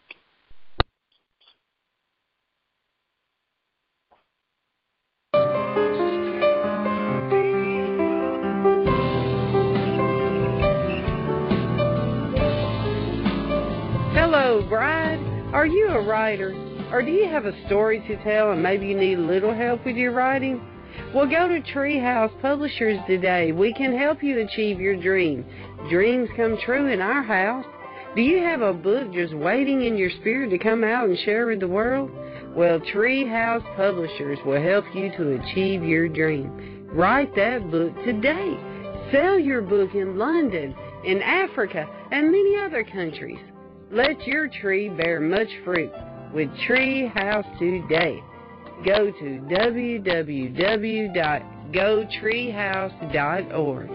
Hello, Bride. Are you a writer? Or do you have a story to tell and maybe you need a little help with your writing? Well, go to Treehouse Publishers today. We can help you achieve your dream. Dreams come true in our house. Do you have a book just waiting in your spirit to come out and share with the world? Well, Treehouse Publishers will help you to achieve your dream. Write that book today. Sell your book in London, in Africa, and many other countries. Let your tree bear much fruit with Treehouse today. Go to w w w dot go treehouse dot org.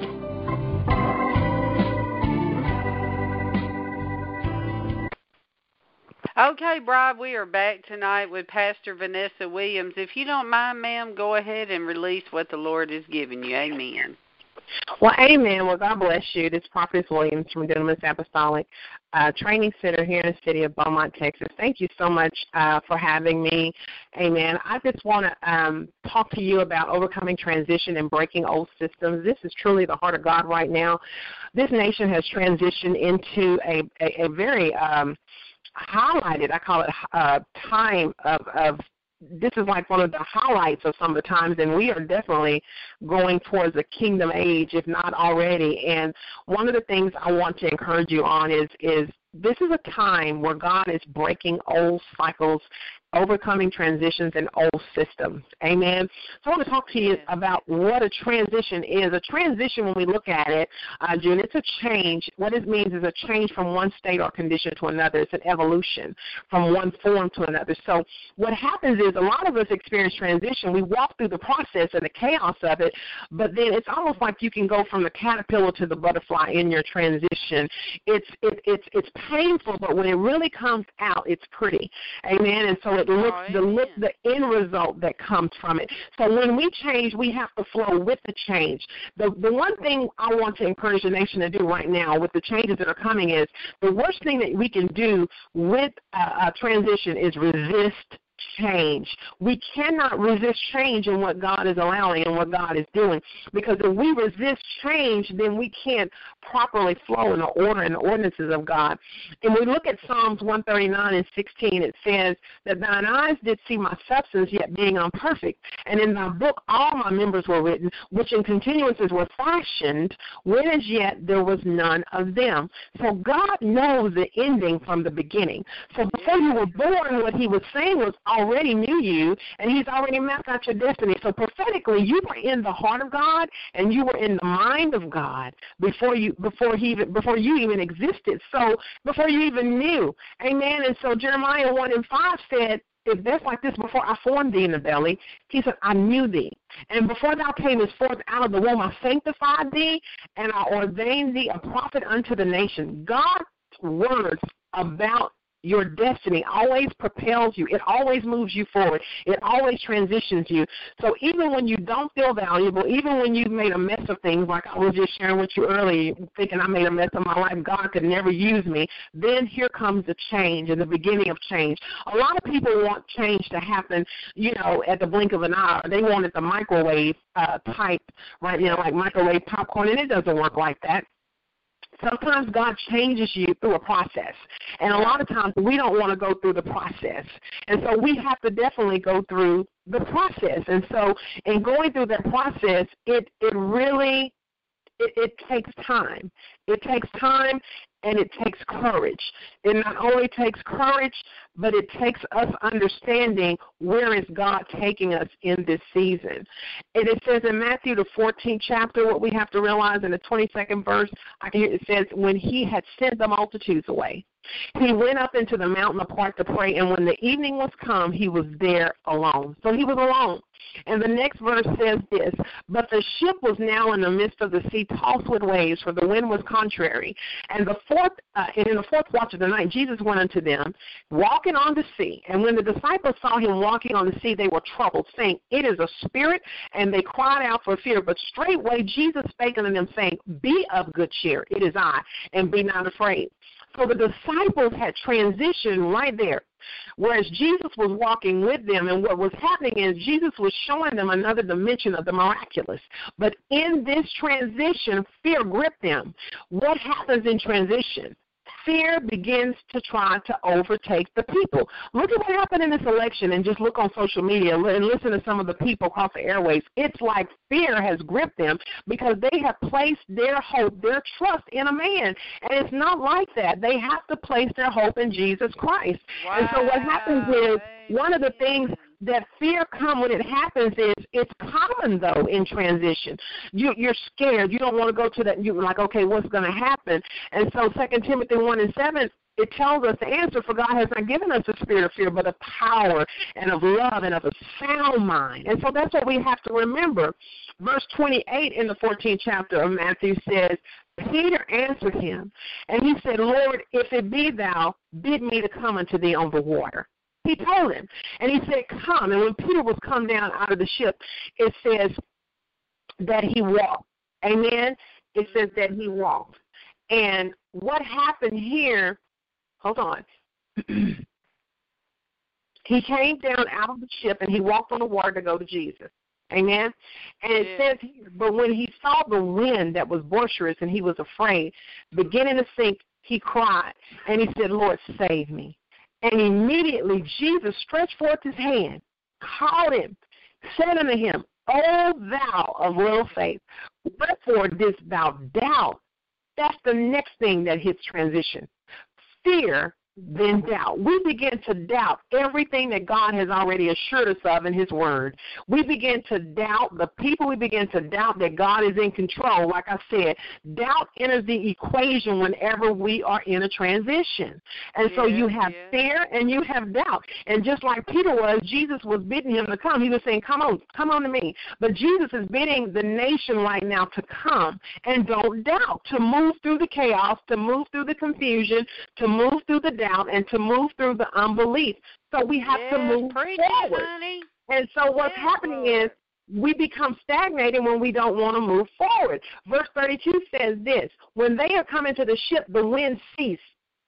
Okay, Bride, we are back tonight with Pastor Vanessa Williams. If you don't mind, ma'am, go ahead and release what the Lord has given you. Amen. Well, amen. Well, God bless you. This is Prophetess Williams from Dunamis Apostolic uh, Training Center here in the city of Beaumont, Texas. Thank you so much uh, for having me. Amen. I just want to um, talk to you about overcoming transition and breaking old systems. This is truly the heart of God right now. This nation has transitioned into a, a, a very um, highlighted, I call it uh, time of, of this is like one of the highlights of some of the times, and we are definitely going towards a kingdom age, if not already. And one of the things I want to encourage you on is is this is a time where God is breaking old cycles overcoming transitions and old systems. Amen. So I want to talk to you about what a transition is. A transition, when we look at it, uh, June, it's a change. What it means is a change from one state or condition to another. It's an evolution from one form to another. So what happens is a lot of us experience transition. We walk through the process and the chaos of it, but then it's almost like you can go from the caterpillar to the butterfly in your transition. It's it, it's it's painful, but when it really comes out, it's pretty. Amen. And so it looks oh, the look the end result that comes from it. So when we change, we have to flow with the change. The the one thing I want to encourage the nation to do right now with the changes that are coming is the worst thing that we can do with a, a transition is resist change. We cannot resist change in what God is allowing and what God is doing, because if we resist change, then we can't properly flow in the order and the ordinances of God. And we look at Psalms one thirty-nine and sixteen, it says that thine eyes did see my substance, yet being imperfect, and in thy book all my members were written, which in continuances were fashioned, when as yet there was none of them. So God knows the ending from the beginning. So before you were born, what he was saying was already knew you, and he's already mapped out your destiny. So prophetically, you were in the heart of God, and you were in the mind of God before you before he even, before you even existed. So before you even knew, amen. And so Jeremiah one and five said, if that's like this, before I formed thee in the belly, he said, I knew thee. And before thou camest forth out of the womb, I sanctified thee, and I ordained thee a prophet unto the nation. God's words about your destiny always propels you. It always moves you forward. It always transitions you. So even when you don't feel valuable, even when you've made a mess of things, like I was just sharing with you earlier, thinking I made a mess of my life, God could never use me, then here comes the change and the beginning of change. A lot of people want change to happen, you know, at the blink of an eye. They want it the microwave uh, type right now, like microwave popcorn, and it doesn't work like that. Sometimes God changes you through a process, and a lot of times we don't want to go through the process, and so we have to definitely go through the process. And so in going through that process, it, it really, it, it takes time. It takes time, and it takes courage. It not only takes courage, but it takes us understanding where is God taking us in this season. And it says in Matthew, the fourteenth chapter, what we have to realize in the twenty-second verse, I can hear it says, when he had sent the multitudes away, he went up into the mountain apart to pray, and when the evening was come, he was there alone. So he was alone. And the next verse says this, but the ship was now in the midst of the sea, tossed with waves, for the wind was contrary. And the fourth, uh, and in the fourth watch of the night, Jesus went unto them, walking on the sea. And when the disciples saw him walking on the sea, they were troubled, saying, it is a spirit, and they cried out for fear. But straightway Jesus spake unto them, saying, be of good cheer, it is I, and be not afraid. So the disciples had transitioned right there, whereas Jesus was walking with them, and what was happening is Jesus was showing them another dimension of the miraculous. But in this transition, fear gripped them. What happens in transition? Fear begins to try to overtake the people. Look at what happened in this election, and just look on social media and listen to some of the people across the airwaves. It's like fear has gripped them because they have placed their hope, their trust in a man. And it's not like that. They have to place their hope in Jesus Christ. Wow. And so what happens is, one of the things that fear comes when it happens is it's common, though, in transition. You, you're scared. You don't want to go to that. You're like, okay, what's going to happen? And so Second Timothy one and seven, it tells us the answer, for God has not given us a spirit of fear, but of power and of love and of a sound mind. And so that's what we have to remember. Verse twenty-eight in the fourteenth chapter of Matthew says, Peter answered him, and he said, Lord, if it be thou, bid me to come unto thee on the water. He told him, and he said, come. And when Peter was come down out of the ship, it says that he walked. Amen? It says that he walked. And what happened here, hold on. He came down out of the ship, and he walked on the water to go to Jesus. Amen? And it yeah. says here, but when he saw the wind that was boisterous and he was afraid, beginning to sink, he cried, and he said, Lord, save me. And immediately Jesus stretched forth his hand, called him, said unto him, O thou of little faith, wherefore didst thou doubt? That's the next thing that hits transition. Fear then doubt. We begin to doubt everything that God has already assured us of in his word. We begin to doubt the people. We begin to doubt that God is in control. Like I said, doubt enters the equation whenever we are in a transition. And so Yeah, you have yeah. fear and you have doubt. And just like Peter was, Jesus was bidding him to come. He was saying, come on, come on to me. But Jesus is bidding the nation right now to come and don't doubt, to move through the chaos, to move through the confusion, to move through the doubt, and to move through the unbelief. So we have Yes, to move preach forward. it, honey. And so what's Yes, happening Lord. is we become stagnated when we don't want to move forward. Verse thirty-two says this, when they are coming to the ship, the wind ceased.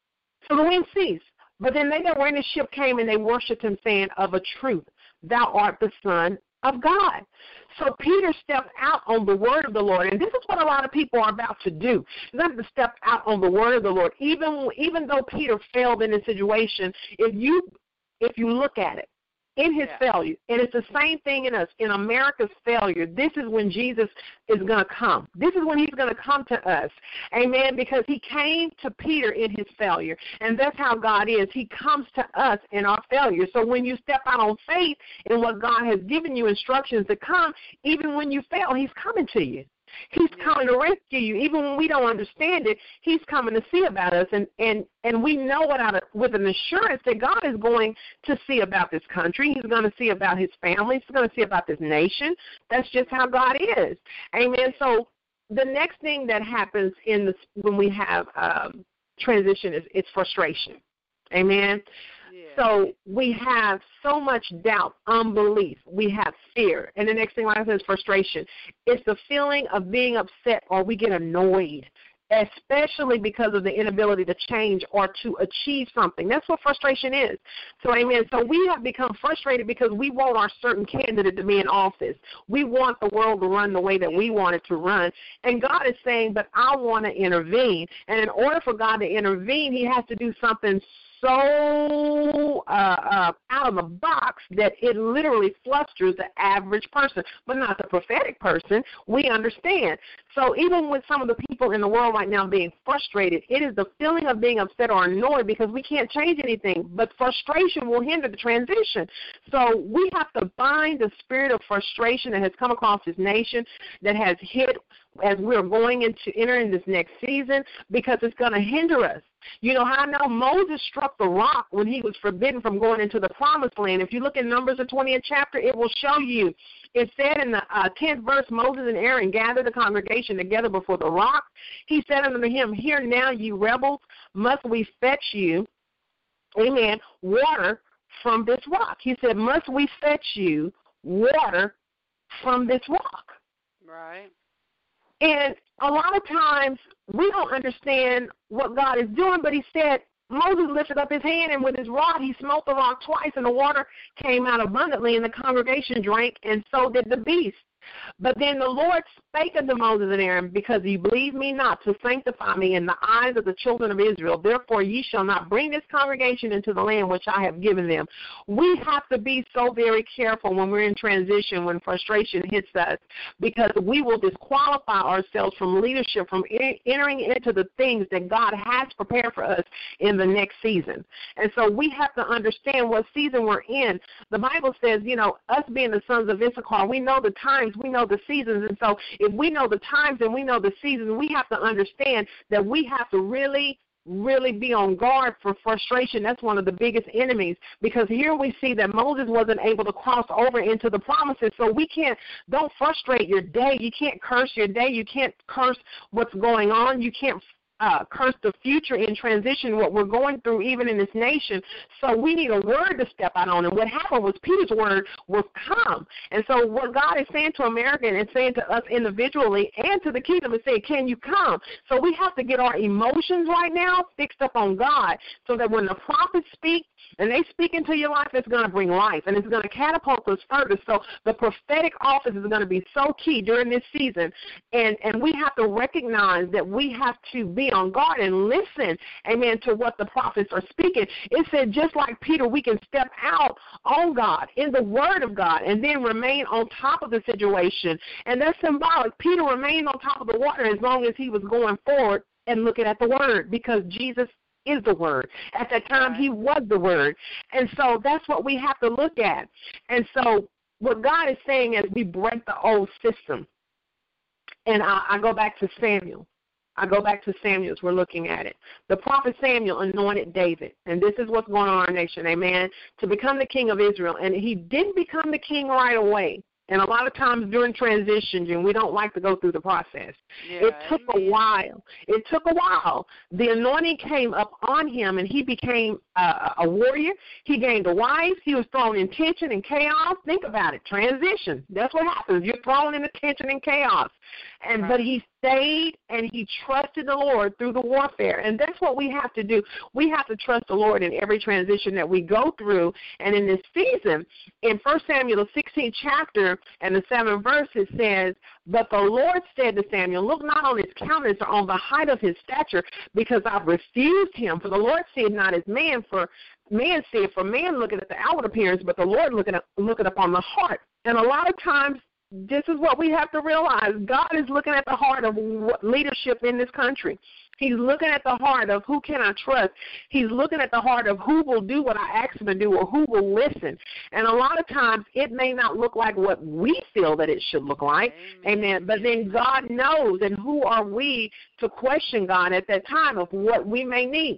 So the wind ceased. But then they that were in the ship came and they worshipped him, saying, of a truth, thou art the Son of God. So Peter stepped out on the word of the Lord, and this is what a lot of people are about to do. You have to step out on the word of the Lord. Even even though Peter failed in this situation, if you if you look at it, in his Yeah. failure, and it's the same thing in us, in America's failure, this is when Jesus is going to come. This is when he's going to come to us, amen, because he came to Peter in his failure, and that's how God is. He comes to us in our failure. So when you step out on faith in what God has given you instructions to come, even when you fail, he's coming to you. He's Yeah. coming to rescue you. Even when we don't understand it, he's coming to see about us. And, and, and we know without a, with an assurance that God is going to see about this country. He's going to see about his family. He's going to see about this nation. That's just how God is. Amen. So the next thing that happens in the, when we have um, transition is it's frustration. Amen. Yeah. So we have so much doubt, unbelief. We have fear. And the next thing, like I said, is frustration. It's the feeling of being upset or we get annoyed, especially because of the inability to change or to achieve something. That's what frustration is. So, amen. So we have become frustrated because we want our certain candidate to be in office. We want the world to run the way that we want it to run. And God is saying, but I want to intervene. And in order for God to intervene, he has to do something so uh, uh, out of the box that it literally flusters the average person, but not the prophetic person. We understand. So even with some of the people in the world right now being frustrated, it is the feeling of being upset or annoyed because we can't change anything, but frustration will hinder the transition. So we have to bind the spirit of frustration that has come across this nation, that has hit as we're going into entering this next season, because it's going to hinder us. You know how I know? Moses struck the rock when he was forbidden from going into the promised land. If you look in Numbers, the twentieth chapter, it will show you. It said in the uh, tenth verse, Moses and Aaron gathered the congregation together before the rock. He said unto him, hear now, you rebels, must we fetch you, amen, water from this rock? He said, must we fetch you water from this rock? Right. And a lot of times we don't understand what God is doing, but he said, Moses lifted up his hand, and with his rod he smote the rock twice, and the water came out abundantly, and the congregation drank, and so did the beast. But then the Lord spake unto Moses and Aaron, because ye believe me not to sanctify me in the eyes of the children of Israel. Therefore ye shall not bring this congregation into the land which I have given them. We have to be so very careful when we're in transition, when frustration hits us, because we will disqualify ourselves from leadership, from entering into the things that God has prepared for us in the next season. And so we have to understand what season we're in. The Bible says, you know, us being the sons of Issachar, we know the times, we know the seasons. And so if we know the times and we know the seasons, we have to understand that we have to really, really be on guard for frustration. That's one of the biggest enemies, because here we see that Moses wasn't able to cross over into the promises. So we can't, don't frustrate your day. You can't curse your day. You can't curse what's going on. You can't Uh, curse the future in transition, what we're going through even in this nation. So we need a word to step out on. And what happened was Peter's word was come. And so what God is saying to America and saying to us individually and to the kingdom is saying, can you come? So we have to get our emotions right now fixed up on God, so that when the prophets speak and they speak into your life, it's going to bring life and it's going to catapult us further. So the prophetic office is going to be so key during this season. And, and we have to recognize that we have to be on guard and listen, amen, to what the prophets are speaking. It said, just like Peter, we can step out on God, in the word of God, and then remain on top of the situation. And that's symbolic. Peter remained on top of the water as long as he was going forward and looking at the word, because Jesus is the Word. At that time, he was the Word. And so that's what we have to look at. And so what God is saying is we break the old system. And I, I go back to Samuel. I go back to Samuel as we're looking at it. The prophet Samuel anointed David, and this is what's going on in our nation, amen, to become the king of Israel. And he didn't become the king right away. And a lot of times during transitions, and we don't like to go through the process. Yeah, it took amen. a while. It took a while. The anointing came up on him, and he became a, a warrior. He gained a wife. He was thrown in tension and chaos. Think about it. Transition. That's what happens. You're thrown into tension and chaos. And right. But he stayed and he trusted the Lord through the warfare. And that's what we have to do. We have to trust the Lord in every transition that we go through. And in this season, in First Samuel, the sixteenth chapter and the seventh verse, it says, "But the Lord said to Samuel, look not on his countenance or on the height of his stature, because I've refused him. For the Lord seeth not as man, for man seeth, for man looketh at the outward appearance, but the Lord looketh looketh upon the heart." And a lot of times, this is what we have to realize. God is looking at the heart of leadership in this country. He's looking at the heart of who can I trust. He's looking at the heart of who will do what I ask them to do or who will listen. And a lot of times it may not look like what we feel that it should look like. Amen. Amen. But then God knows, and who are we to question God at that time of what we may need?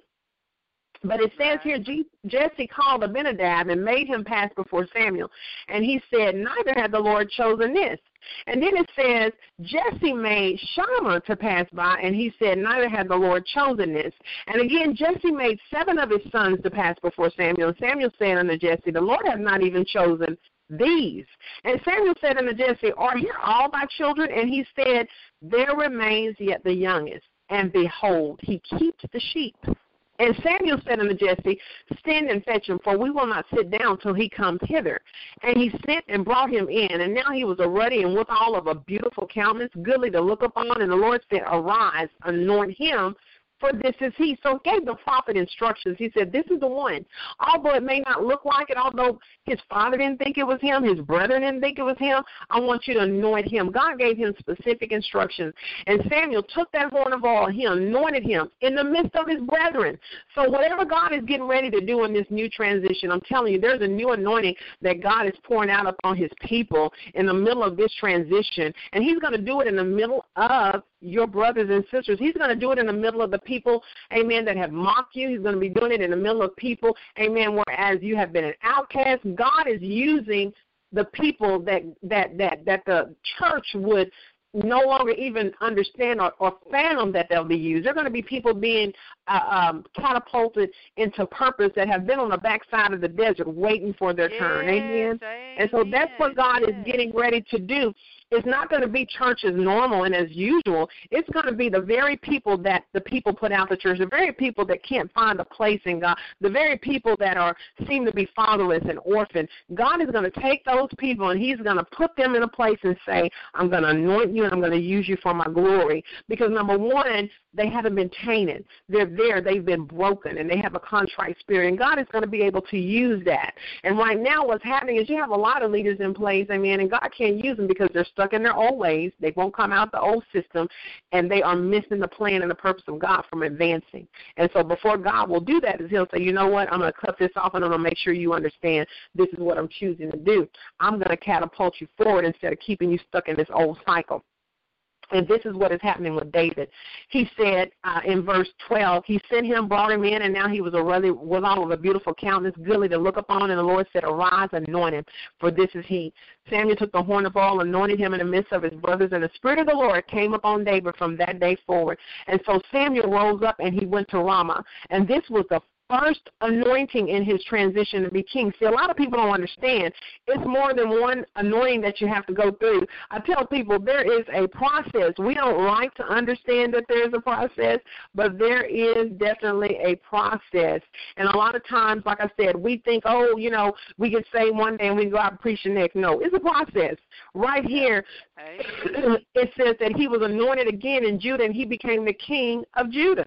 But it says here, Jesse called Abinadab and made him pass before Samuel. And he said, neither had the Lord chosen this. And then it says, Jesse made Shammah to pass by, and he said, neither had the Lord chosen this. And again, Jesse made seven of his sons to pass before Samuel. And Samuel said unto Jesse, the Lord hath not even chosen these. And Samuel said unto Jesse, are here all thy children? And he said, there remains yet the youngest. And behold, he keeps the sheep. And Samuel said unto Jesse, stand and fetch him, for we will not sit down till he comes hither. And he sent and brought him in, and now he was a ruddy and withal of a beautiful countenance, goodly to look upon. And the Lord said, arise, anoint him, for this is he. So he gave the prophet instructions. He said, this is the one. Although it may not look like it, although his father didn't think it was him, his brother didn't think it was him, I want you to anoint him. God gave him specific instructions. And Samuel took that horn of oil, he anointed him in the midst of his brethren. So whatever God is getting ready to do in this new transition, I'm telling you, there's a new anointing that God is pouring out upon his people in the middle of this transition. And he's going to do it in the middle of your brothers and sisters. He's going to do it in the middle of the people, amen, that have mocked you. He's going to be doing it in the middle of people, amen, whereas you have been an outcast. God is using the people that that that, that the church would no longer even understand or, or fathom that they'll be used. They're going to be people being uh, um, catapulted into purpose that have been on the backside of the desert waiting for their yes, turn. Amen? Amen. And so that's what God yes. is getting ready to do. It's not going to be church as normal and as usual. It's going to be the very people that the people put out the church, the very people that can't find a place in God, the very people that are seem to be fatherless and orphaned. God is going to take those people and he's going to put them in a place and say, I'm going to anoint you and I'm going to use you for my glory. Because, number one, they haven't been tainted. They're there. They've been broken, and they have a contrite spirit. And God is going to be able to use that. And right now what's happening is you have a lot of leaders in place, amen, and God can't use them because they're stuck in their old ways. They won't come out the old system, and they are missing the plan and the purpose of God from advancing. And so before God will do that is he'll say, you know what, I'm going to cut this off, and I'm going to make sure you understand this is what I'm choosing to do. I'm going to catapult you forward instead of keeping you stuck in this old cycle. And this is what is happening with David. He said uh, in verse twelve, he sent him, brought him in, and now he was a ruddy, withal of a beautiful countenance, goodly to look upon. And the Lord said, arise, anoint him, for this is he. Samuel took the horn of oil, anointed him in the midst of his brothers, and the Spirit of the Lord came upon David from that day forward. And so Samuel rose up, and he went to Ramah. And this was the first anointing in his transition to be king. See, a lot of people don't understand. It's more than one anointing that you have to go through. I tell people there is a process. We don't like to understand that there is a process, but there is definitely a process. And a lot of times, like I said, we think, oh, you know, we can say one day and we can go out and preach the next. No, it's a process. Right here, it says that he was anointed again in Judah, and he became the king of Judah.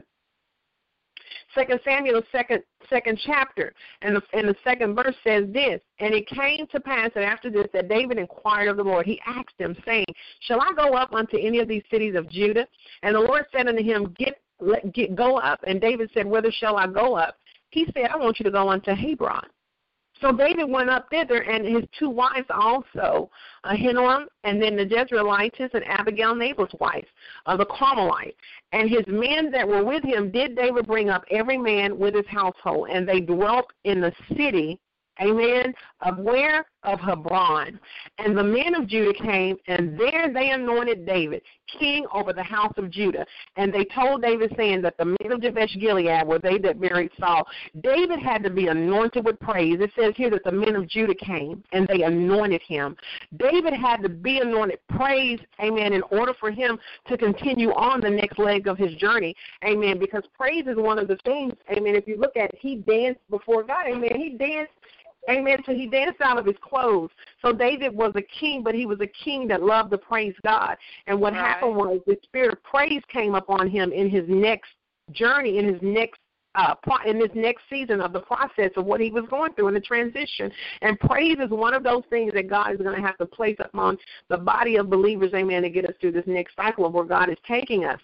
Second Samuel, second second chapter, and the, and the second verse says this, and it came to pass that after this that David inquired of the Lord. He asked him, saying, shall I go up unto any of these cities of Judah? And the Lord said unto him, get let, get, go up. And David said, whither shall I go up? He said, I want you to go unto Hebron. So David went up thither, and his two wives also, Ahinoam, and then the Jezreelitess, and Abigail, Nabal's wife, uh, the Carmelite. And his men that were with him did David bring up, every man with his household, and they dwelt in the city, amen, of where? Of Hebron. And the men of Judah came, and there they anointed David king over the house of Judah. And they told David, saying that the men of Jabesh-Gilead were they that buried Saul. David had to be anointed with praise. It says here that the men of Judah came, and they anointed him. David had to be anointed praise, amen, in order for him to continue on the next leg of his journey, amen, because praise is one of the things, amen, if you look at it, he danced before God, amen, he danced, amen, so he danced out of his clothes. So David was a king, but he was a king that loved to praise God. And what right. happened was the spirit of praise came upon him in his next journey, in his next uh, in this next season of the process of what he was going through in the transition. And praise is one of those things that God is going to have to place upon the body of believers, amen, to get us through this next cycle of where God is taking us.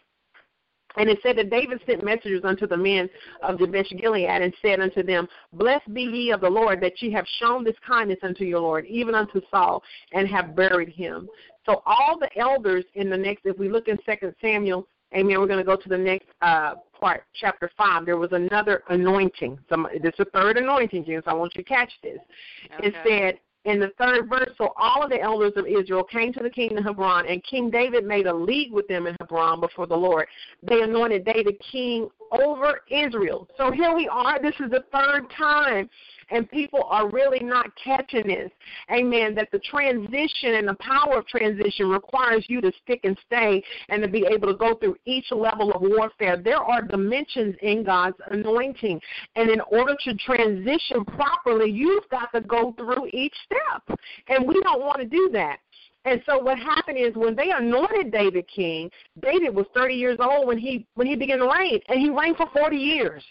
And it said that David sent messengers unto the men of Jabesh-Gilead and said unto them, Blessed be ye of the Lord, that ye have shown this kindness unto your Lord, even unto Saul, and have buried him. So all the elders in the next, if we look in Second Samuel, amen, we're going to go to the next uh, part, chapter five. There was another anointing. Some, this is the third anointing, Jim, so I want you to catch this. Okay. It said, in the third verse, so all of the elders of Israel came to the king of Hebron, and King David made a league with them in Hebron before the Lord. They anointed David king over Israel. So here we are. This is the third time, and people are really not catching this. Amen, that the transition and the power of transition requires you to stick and stay and to be able to go through each level of warfare. There are dimensions in God's anointing, and in order to transition properly, you've got to go through each step, and we don't want to do that. And so what happened is when they anointed David king, David was thirty years old when he when he began to reign, and he reigned for forty years.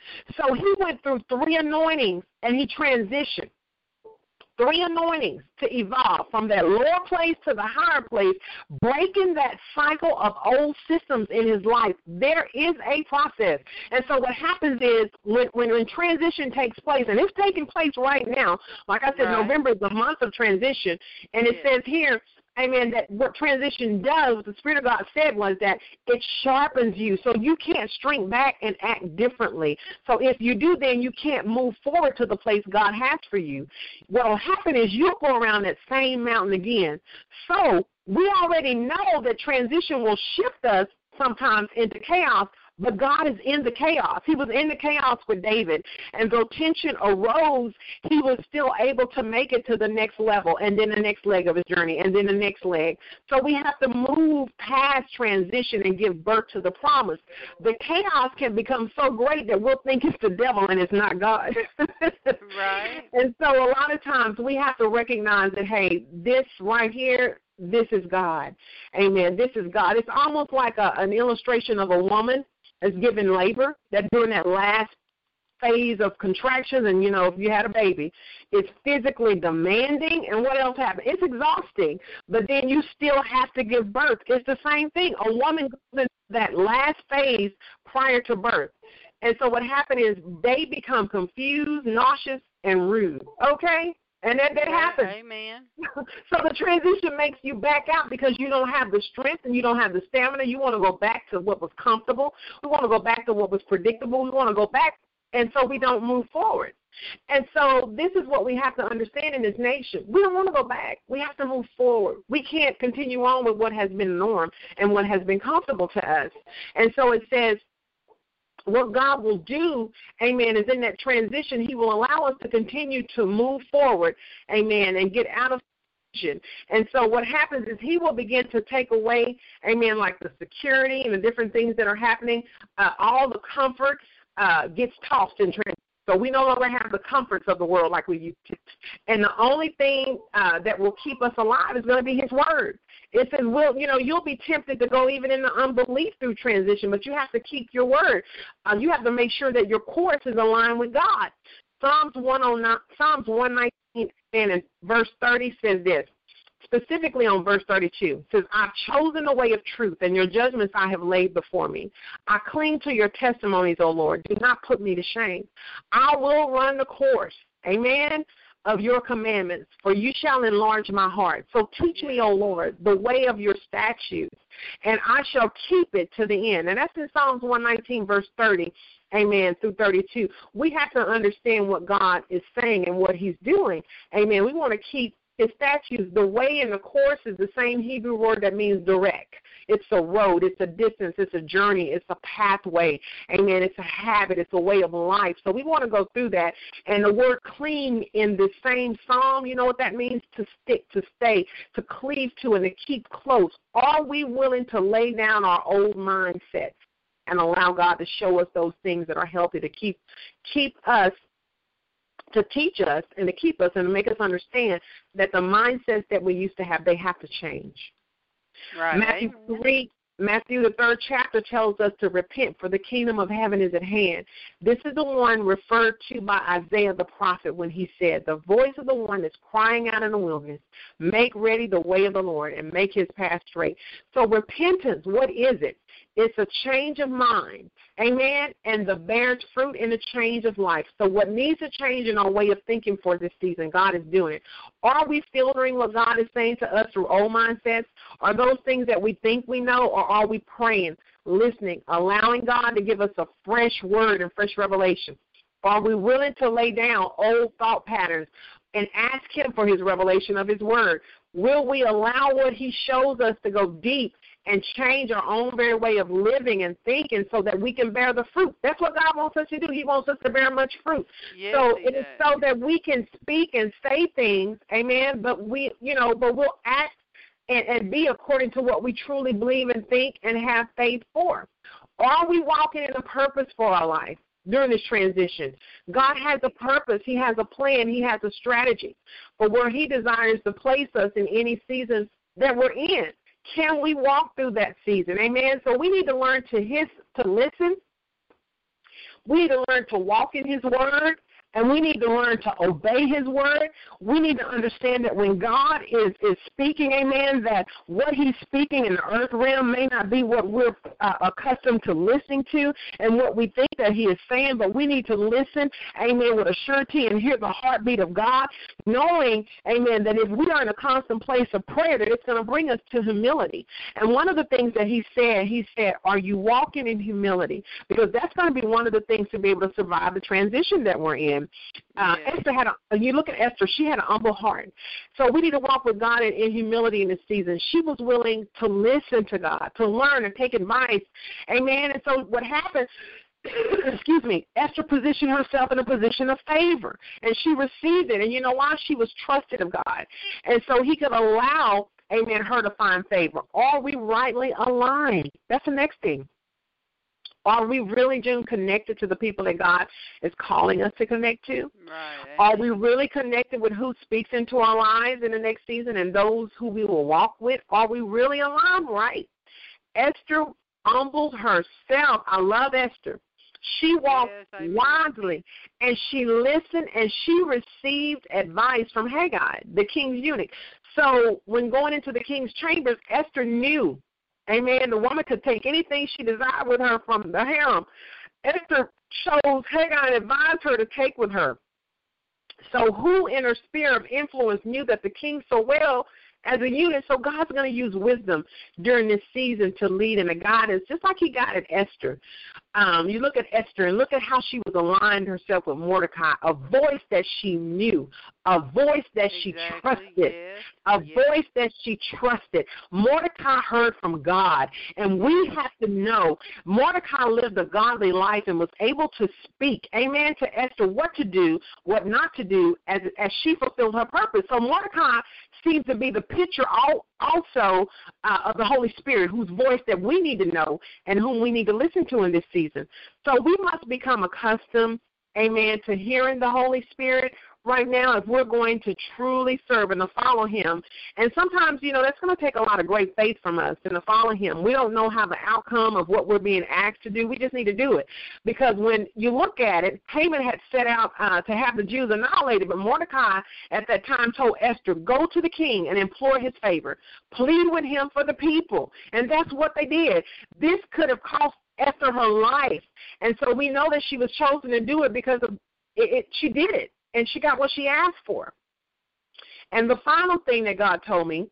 So he went through three anointings, and he transitioned. Three anointings to evolve from that lower place to the higher place, breaking that cycle of old systems in his life. There is a process. And so what happens is when, when, when transition takes place, and it's taking place right now, like I said, right. November is the month of transition, and it yeah. says here, amen, that what transition does, what the Spirit of God said was that it sharpens you, so you can't shrink back and act differently. So if you do, then you can't move forward to the place God has for you. What will happen is you'll go around that same mountain again. So we already know that transition will shift us sometimes into chaos, but God is in the chaos. He was in the chaos with David. And though tension arose, he was still able to make it to the next level, and then the next leg of his journey, and then the next leg. So we have to move past transition and give birth to the promise. The chaos can become so great that we'll think it's the devil and it's not God. Right. And so a lot of times we have to recognize that, hey, this right here, this is God. Amen. This is God. It's almost like a, an illustration of a woman is given labor, that during that last phase of contractions, and, you know, if you had a baby, it's physically demanding, and what else happens? It's exhausting, but then you still have to give birth. It's the same thing. A woman goes into that last phase prior to birth. And so what happened is they become confused, nauseous, and rude, okay? And that, that happens. Amen. So the transition makes you back out because you don't have the strength and you don't have the stamina. You want to go back to what was comfortable. We want to go back to what was predictable. We want to go back, and so we don't move forward. And so this is what we have to understand in this nation. We don't want to go back. We have to move forward. We can't continue on with what has been the norm and what has been comfortable to us. And so it says, what God will do, amen, is in that transition, he will allow us to continue to move forward, amen, and get out of transition. And so what happens is he will begin to take away, amen, like the security and the different things that are happening. Uh, all the comfort uh, gets tossed in transition. So we no longer have the comforts of the world like we used to. And the only thing uh, that will keep us alive is going to be his word. It says, well, you know, you'll be tempted to go even into unbelief through transition, but you have to keep your word. Uh, you have to make sure that your course is aligned with God. Psalms one oh nine, Psalms one nineteen and verse thirty says this, specifically on verse thirty-two. It says, I've chosen the way of truth, and your judgments I have laid before me. I cling to your testimonies, O Lord. Do not put me to shame. I will run the course, amen, of your commandments, for you shall enlarge my heart. So teach me, O Lord, the way of your statutes, and I shall keep it to the end. And that's in Psalms one nineteen, verse thirty. Amen, through thirty-two. We have to understand what God is saying and what he's doing. Amen. We want to keep his statutes. The way and the course is the same Hebrew word that means direct. It's a road. It's a distance. It's a journey. It's a pathway. Amen. It's a habit. It's a way of life. So we want to go through that. And the word cling in the same psalm, you know what that means? To stick, to stay, to cleave to, and to keep close. Are we willing to lay down our old mindsets and allow God to show us those things that are healthy, to keep keep us, to teach us and to keep us and to make us understand that the mindsets that we used to have, they have to change. Right. Matthew three, Matthew, the third chapter, tells us to repent, for the kingdom of heaven is at hand. This is the one referred to by Isaiah the prophet when he said, the voice of the one that's crying out in the wilderness, make ready the way of the Lord and make his path straight. So repentance, what is it? It's a change of mind, amen, and the bears fruit in the change of life. So what needs to change in our way of thinking for this season, God is doing it. Are we filtering what God is saying to us through old mindsets? Are those things that we think we know, or are we praying, listening, allowing God to give us a fresh word and fresh revelation? Are we willing to lay down old thought patterns and ask him for his revelation of his word? Will we allow what he shows us to go deep and change our own very way of living and thinking so that we can bear the fruit? That's what God wants us to do. He wants us to bear much fruit. Yes, so it does. is so that we can speak and say things, amen, but we, you know, but we'll act and, and be according to what we truly believe and think and have faith for. Are we walking in a purpose for our life during this transition? God has a purpose. He has a plan. He has a strategy for where he desires to place us in any season that we're in. Can we walk through that season? Amen. So we need to learn to his to listen. We need to learn to walk in his word. And we need to learn to obey his word. We need to understand that when God is, is speaking, amen, that what he's speaking in the earth realm may not be what we're uh, accustomed to listening to and what we think that he is saying, but we need to listen, amen, with a surety and hear the heartbeat of God, knowing, amen, that if we are in a constant place of prayer, that it's going to bring us to humility. And one of the things that he said, he said, are you walking in humility? Because that's going to be one of the things to be able to survive the transition that we're in. Uh, yes. Esther had a, you look at Esther, she had an humble heart. So we need to walk with God in, in humility in this season. She was willing to listen to God, to learn and take advice. Amen. And so what happened, excuse me, Esther positioned herself in a position of favor, and she received it. And you know why? She was trusted of God. And so he could allow, amen, her to find favor. Are we rightly aligned? That's the next thing. Are we really, June, connected to the people that God is calling us to connect to? Right. Are we really connected with who speaks into our lives in the next season and those who we will walk with? Are we really aligned right? Esther humbled herself. I love Esther. She walked yes, wisely, and she listened, and she received advice from Haggai, the king's eunuch. So when going into the king's chambers, Esther knew, amen, the woman could take anything she desired with her from the harem. Esther chose Haggai and advised her to take with her. So who in her sphere of influence knew that the king so well as a unit? So God's going to use wisdom during this season to lead and to guide us, just like he guided Esther. Um, you look at Esther and look at how she was aligned herself with Mordecai, a voice that she knew, a voice that exactly, she trusted, yes, a yes. voice that she trusted. Mordecai heard from God, and we have to know Mordecai lived a godly life and was able to speak, amen, to Esther what to do, what not to do as, as she fulfilled her purpose. So Mordecai seems to be the picture also uh, of the Holy Spirit, whose voice that we need to know and whom we need to listen to in this season. So we must become accustomed, amen, to hearing the Holy Spirit, right now if we're going to truly serve and to follow him. And sometimes, you know, that's going to take a lot of great faith from us and to follow him. We don't know how the outcome of what we're being asked to do. We just need to do it. Because when you look at it, Haman had set out uh, to have the Jews annihilated, but Mordecai at that time told Esther, go to the king and implore his favor. Plead with him for the people. And that's what they did. This could have cost Esther her life. And so we know that she was chosen to do it because of it, it, she did it, and she got what she asked for. And the final thing that God told me,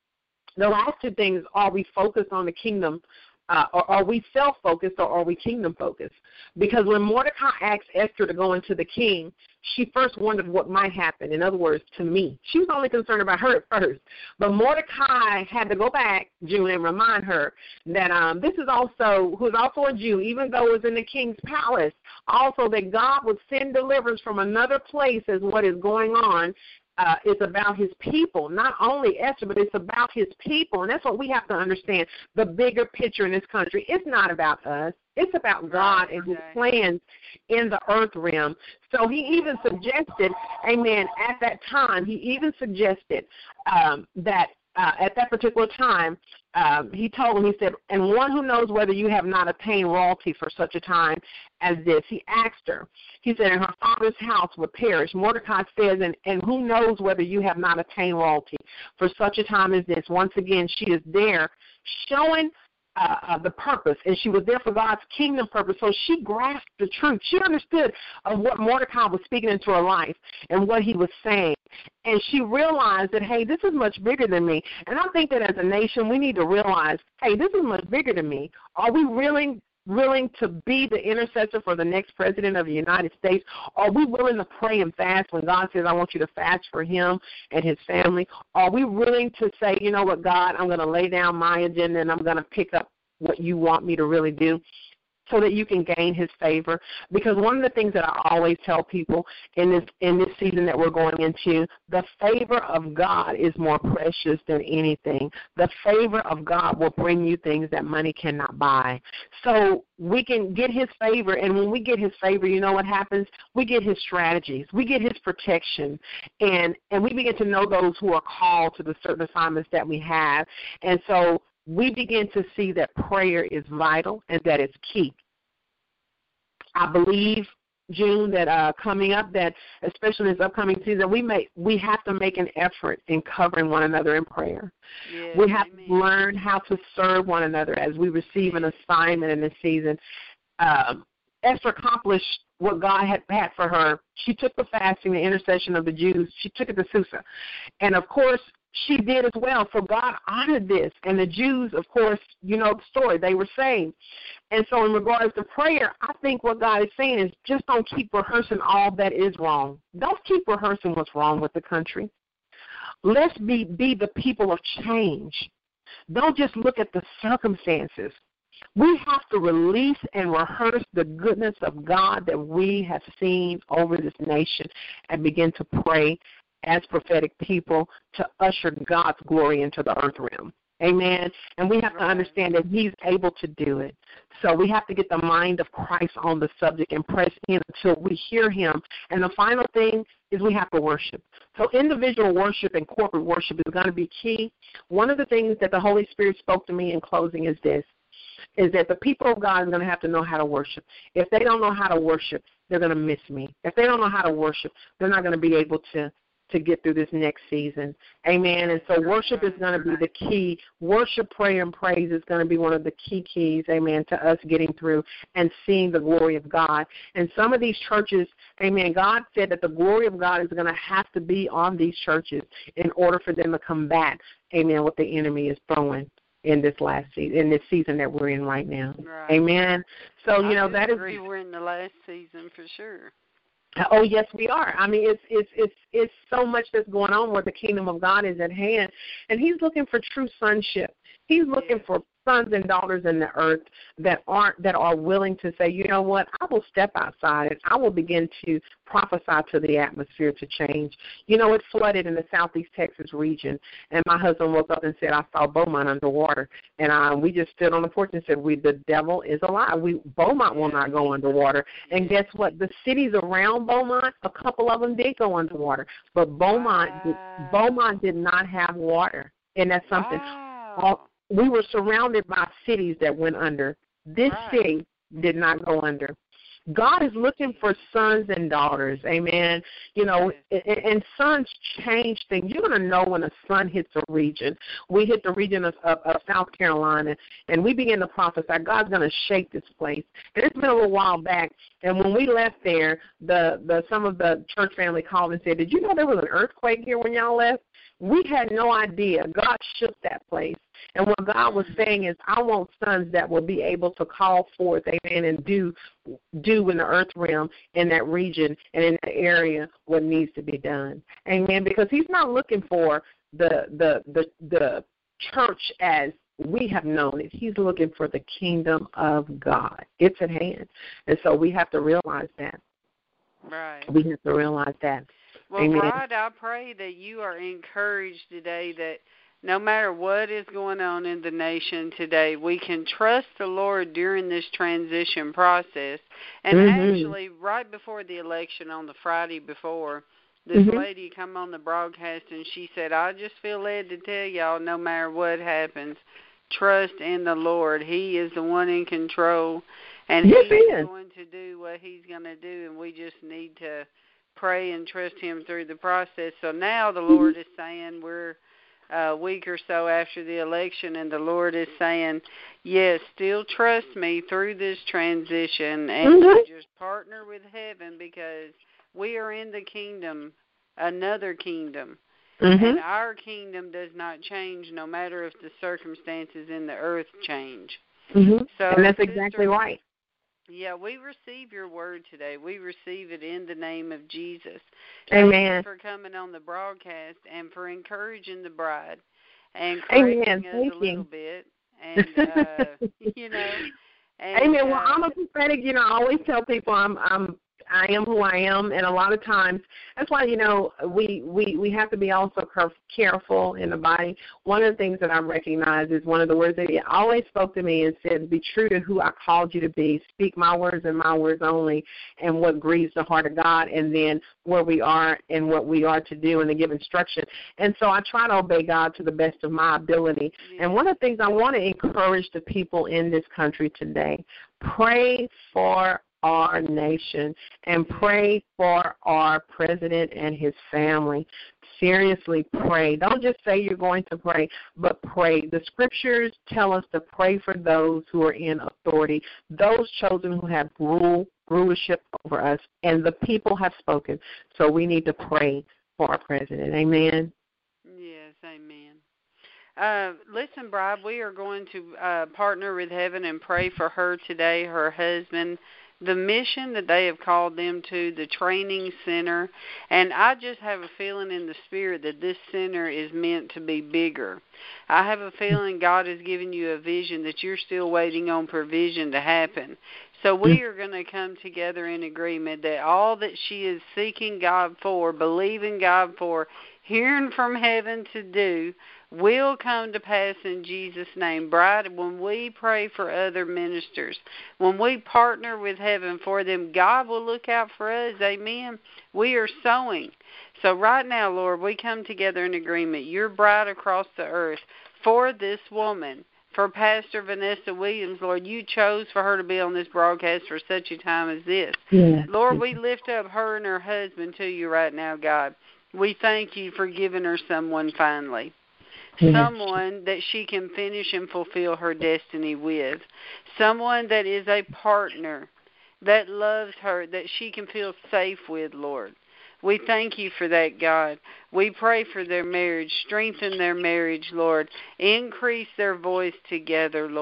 the last two things, are we focused on the kingdom, uh, or are we self-focused, or are we kingdom-focused? Because when Mordecai asked Esther to go into the king, she first wondered what might happen. In other words, to me. She was only concerned about her at first. But Mordecai had to go back, June, and remind her that um, this is also, who is also a Jew, even though it was in the king's palace, also that God would send deliverance from another place as what is going on. Uh, it's about his people, not only Esther, but it's about his people. And that's what we have to understand, the bigger picture in this country. It's not about us. It's about God and his plans in the earth realm. So he even suggested, amen, at that time, he even suggested um, that uh, at that particular time, um, he told him, he said, and one who knows whether you have not attained royalty for such a time as this. He asked her, he said, and her father's house would perish. Mordecai says, and, and who knows whether you have not attained royalty for such a time as this. Once again, she is there showing Uh, uh, the purpose, and she was there for God's kingdom purpose. So she grasped the truth. She understood of what Mordecai was speaking into her life and what he was saying. And she realized that, hey, this is much bigger than me. And I think that as a nation, we need to realize, hey, this is much bigger than me. Are we willing willing to be the intercessor for the next president of the United States? Are we willing to pray and fast when God says, I want you to fast for him and his family? Are we willing to say, you know what, God, I'm going to lay down my agenda and I'm going to pick up what you want me to really do, so that you can gain his favor? Because one of the things that I always tell people in this in this season that we're going into, the favor of God is more precious than anything. The favor of God will bring you things that money cannot buy. So we can get his favor, and when we get his favor, you know what happens? We get his strategies. We get his protection, and, and we begin to know those who are called to the certain assignments that we have. And so we begin to see that prayer is vital and that it's key. I believe, June, that uh, coming up, that especially this upcoming season, we may we have to make an effort in covering one another in prayer. Yes, we have amen. to learn how to serve one another as we receive an assignment in this season. Um, Esther accomplished what God had had for her. She took the fasting, the intercession of the Jews. She took it to Susa. And, of course, she did as well. So God honored this. And the Jews, of course, you know the story. They were saved. And so in regards to prayer, I think what God is saying is just don't keep rehearsing all that is wrong. Don't keep rehearsing what's wrong with the country. Let's be, be the people of change. Don't just look at the circumstances. We have to release and rehearse the goodness of God that we have seen over this nation and begin to pray as prophetic people to usher God's glory into the earth realm. Amen. And we have to understand that he's able to do it. So we have to get the mind of Christ on the subject and press in until we hear him. And the final thing is we have to worship. So individual worship and corporate worship is going to be key. One of the things that the Holy Spirit spoke to me in closing is this, is that the people of God are going to have to know how to worship. If they don't know how to worship, they're going to miss me. If they don't know how to worship, they're not going to be able to to get through this next season. Amen. And so worship is going to be the key. Worship, prayer, and praise is going to be one of the key keys, amen, to us getting through and seeing the glory of God. And some of these churches, amen, God said that the glory of God is going to have to be on these churches in order for them to combat, amen, what the enemy is throwing in this last season, in this season that we're in right now. Right. Amen. So, you I know, that is. We're in the last season for sure. Oh, yes, we are. I mean, it's it's it's it's so much that's going on where the kingdom of God is at hand, and he's looking for true sonship. He's looking yes. for sons and daughters in the earth that aren't that are willing to say, you know what, I will step outside and I will begin to prophesy to the atmosphere to change. You know, it flooded in the southeast Texas region, and my husband woke up and said, I saw Beaumont underwater. And uh, we just stood on the porch and said, we the devil is alive. We Beaumont will not go underwater. And guess what? The cities around Beaumont, a couple of them did go underwater, but Beaumont wow. did, Beaumont did not have water, and that's something. Wow. All, we were surrounded by cities that went under. This right. city did not go under. God is looking for sons and daughters, amen. You know, and, and sons change things. You're going to know when a son hits a region. We hit the region of, of, of South Carolina, and we began to prophesy, God's going to shake this place. And it's been a little while back, and when we left there, the, the some of the church family called and said, did you know there was an earthquake here when y'all left? We had no idea. God shook that place. And what God was saying is, I want sons that will be able to call forth, amen, and do do in the earth realm in that region and in that area what needs to be done. Amen. Because he's not looking for the the the, the church as we have known it. He's looking for the kingdom of God. It's at hand. And so we have to realize that. Right. We have to realize that. Well, Amen. Bride, I pray that you are encouraged today that no matter what is going on in the nation today, we can trust the Lord during this transition process. And mm-hmm. actually, right before the election on the Friday before, this mm-hmm. lady come on the broadcast and she said, I just feel led to tell y'all, no matter what happens, trust in the Lord. He is the one in control, and yes, He is is. going to do what He's going to do, and we just need to pray and trust Him through the process. So now the Lord is saying we're a week or so after the election, and the Lord is saying, yes, still trust me through this transition, and mm-hmm. just partner with heaven, because we are in the kingdom, another kingdom, mm-hmm. and our kingdom does not change no matter if the circumstances in the earth change. Mm-hmm. So, and that's sister, exactly right. Yeah, we receive your word today. We receive it in the name of Jesus. Amen. Thank you for coming on the broadcast and for encouraging the bride and correcting Amen. us Thank a you. little bit. And, uh, you know. And, Amen. Well, uh, I'm a prophetic, you know, I always tell people I'm I'm I am who I am, and a lot of times that's why, you know, we, we, we have to be also careful in the body. One of the things that I recognize is one of the words that He always spoke to me and said, be true to who I called you to be, speak my words and my words only, and what grieves the heart of God, and then where we are and what we are to do and to give instruction. And so I try to obey God to the best of my ability. Yeah. And one of the things I want to encourage the people in this country today, pray for our nation and pray for our president and his family. Seriously, pray. Don't just say you're going to pray, but pray. The scriptures tell us to pray for those who are in authority, those chosen who have rule, rulership over us, and the people have spoken. So we need to pray for our president. Amen. Yes, amen. Uh, listen, Bride, we are going to uh, partner with heaven and pray for her today, her husband, the mission that they have called them to, the training center. And I just have a feeling in the spirit that this center is meant to be bigger. I have a feeling God has given you a vision that you're still waiting on provision to happen. So we are going to come together in agreement that all that she is seeking God for, believing God for, hearing from heaven to do, will come to pass in Jesus' name. Bride, when we pray for other ministers, when we partner with heaven for them, God will look out for us. Amen. We are sowing. So right now, Lord, we come together in agreement. Your bride across the earth for this woman, for Pastor Vanessa Williams, Lord, you chose for her to be on this broadcast for such a time as this. Yes. Lord, we lift up her and her husband to you right now, God. We thank you for giving her someone finally. Someone that she can finish and fulfill her destiny with. Someone that is a partner, that loves her, that she can feel safe with, Lord. We thank you for that, God. We pray for their marriage. Strengthen their marriage, Lord. Increase their voice together, Lord.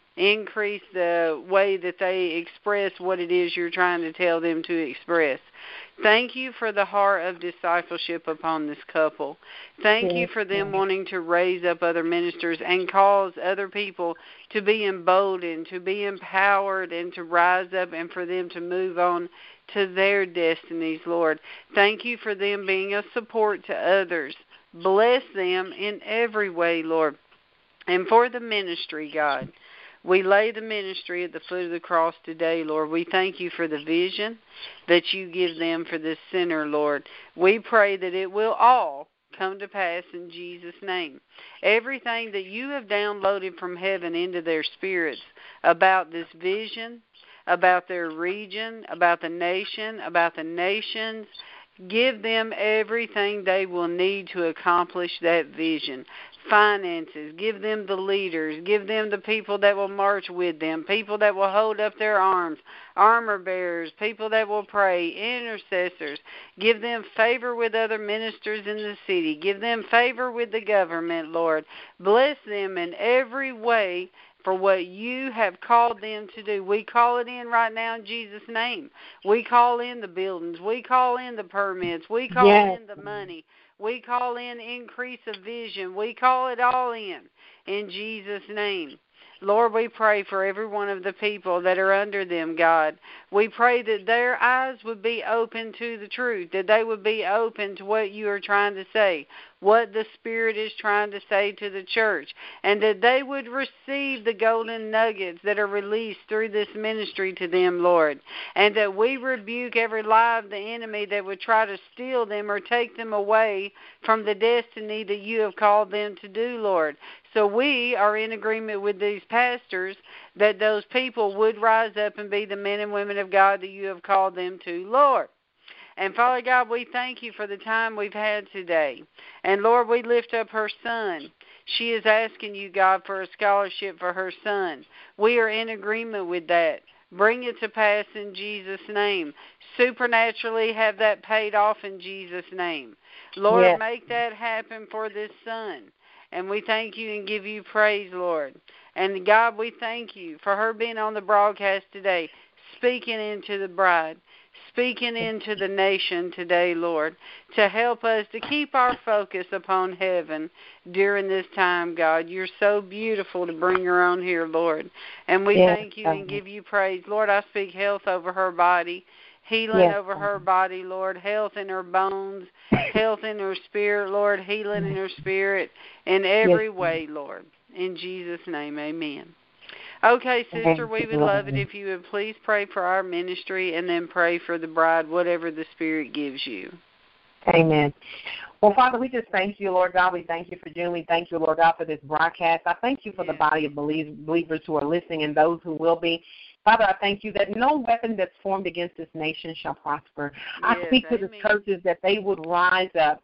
Increase the way that they express what it is you're trying to tell them to express. Thank you for the heart of discipleship upon this couple. Thank you for them wanting to raise up other ministers and cause other people to be emboldened, to be empowered, and to rise up, and for them to move on to their destinies, Lord. Thank you for them being a support to others. Bless them in every way, Lord. And for the ministry, God, we lay the ministry at the foot of the cross today, Lord. We thank you for the vision that you give them for this center, Lord. We pray that it will all come to pass in Jesus' name. Everything that you have downloaded from heaven into their spirits about this vision, about their region, about the nation, about the nations, give them everything they will need to accomplish that vision. Finances, give them the leaders, give them the people that will march with them, people that will hold up their arms, armor bearers, people that will pray, intercessors. Give them favor with other ministers in the city. Give them favor with the government, Lord. Bless them in every way for what you have called them to do. We call it in right now in Jesus' name. We call in the buildings. We call in the permits. We call yes. in the money. We call in increase of vision. We call it all in, in Jesus' name. Lord, we pray for every one of the people that are under them, God. We pray that their eyes would be open to the truth, that they would be open to what you are trying to say, what the Spirit is trying to say to the church, and that they would receive the golden nuggets that are released through this ministry to them, Lord, and that we rebuke every lie of the enemy that would try to steal them or take them away from the destiny that you have called them to do, Lord. So we are in agreement with these pastors that those people would rise up and be the men and women of God that you have called them to, Lord. And Father God, we thank you for the time we've had today. And Lord, we lift up her son. She is asking you, God, for a scholarship for her son. We are in agreement with that. Bring it to pass in Jesus' name. Supernaturally have that paid off in Jesus' name. Lord, yes. Make that happen for this son. And we thank you and give you praise, Lord. And God, we thank you for her being on the broadcast today, speaking into the bride, speaking into the nation today, Lord, to help us to keep our focus upon heaven during this time, God. You're so beautiful to bring her on here, Lord. And we yes. thank you and give you praise. Lord, I speak health over her body, healing yes. over her body, Lord, health in her bones, health in her spirit, Lord, healing in her spirit in every yes. way, Lord. In Jesus' name, amen. Okay, sister, we would love it if you would please pray for our ministry and then pray for the bride, whatever the Spirit gives you. Amen. Well, Father, we just thank you, Lord God. We thank you for June. We thank you, Lord God, for this broadcast. I thank you for yes. the body of believers who are listening and those who will be. Father, I thank you that no weapon that's formed against this nation shall prosper. Yes, I speak to amen. The churches that they would rise up,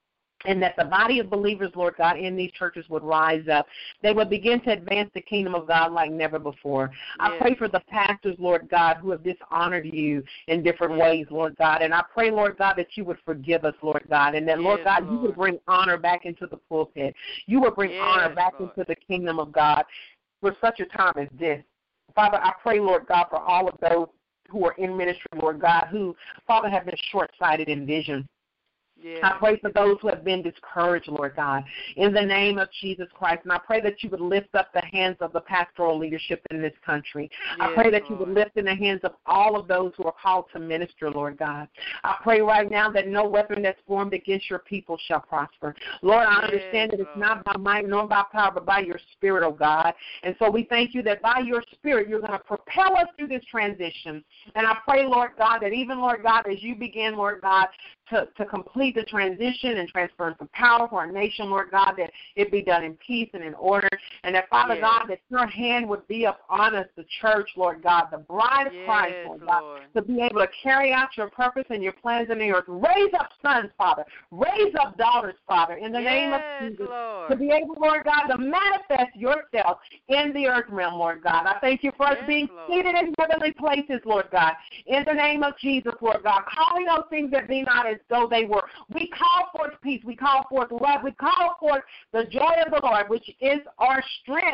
and that the body of believers, Lord God, in these churches would rise up. They would begin to advance the kingdom of God like never before. Yes. I pray for the pastors, Lord God, who have dishonored you in different ways, Lord God. And I pray, Lord God, that you would forgive us, Lord God, and that, yes, Lord God, Lord. You would bring honor back into the pulpit. You would bring yes, honor back Lord. Into the kingdom of God for such a time as this. Father, I pray, Lord God, for all of those who are in ministry, Lord God, who, Father, have been short-sighted in vision. Yes. I pray for those who have been discouraged, Lord God, in the name of Jesus Christ. And I pray that you would lift up the hands of the pastoral leadership in this country. Yes, I pray that Lord. You would lift in the hands of all of those who are called to minister, Lord God. I pray right now that no weapon that's formed against your people shall prosper. Lord, I yes, understand that it's Lord. Not by might nor by power, but by your Spirit, oh God. And so we thank you that by your Spirit, you're going to propel us through this transition. And I pray, Lord God, that even, Lord God, as you begin, Lord God, to, to complete the transition and transference of power for our nation, Lord God, that it be done in peace and in order, and that, Father yes. God, that your hand would be upon us, the church, Lord God, the bride of yes, Christ, Lord God, Lord. To be able to carry out your purpose and your plans in the earth. Raise up sons, Father. Raise up daughters, Father, in the yes, name of Jesus, Lord. To be able, Lord God, to manifest yourself in the earth realm, Lord God. I thank you for us yes, being Lord. Seated in heavenly places, Lord God, in the name of Jesus, Lord God, calling those things that be not as though they were. We call forth peace. We call forth love. We call forth the joy of the Lord, which is our strength.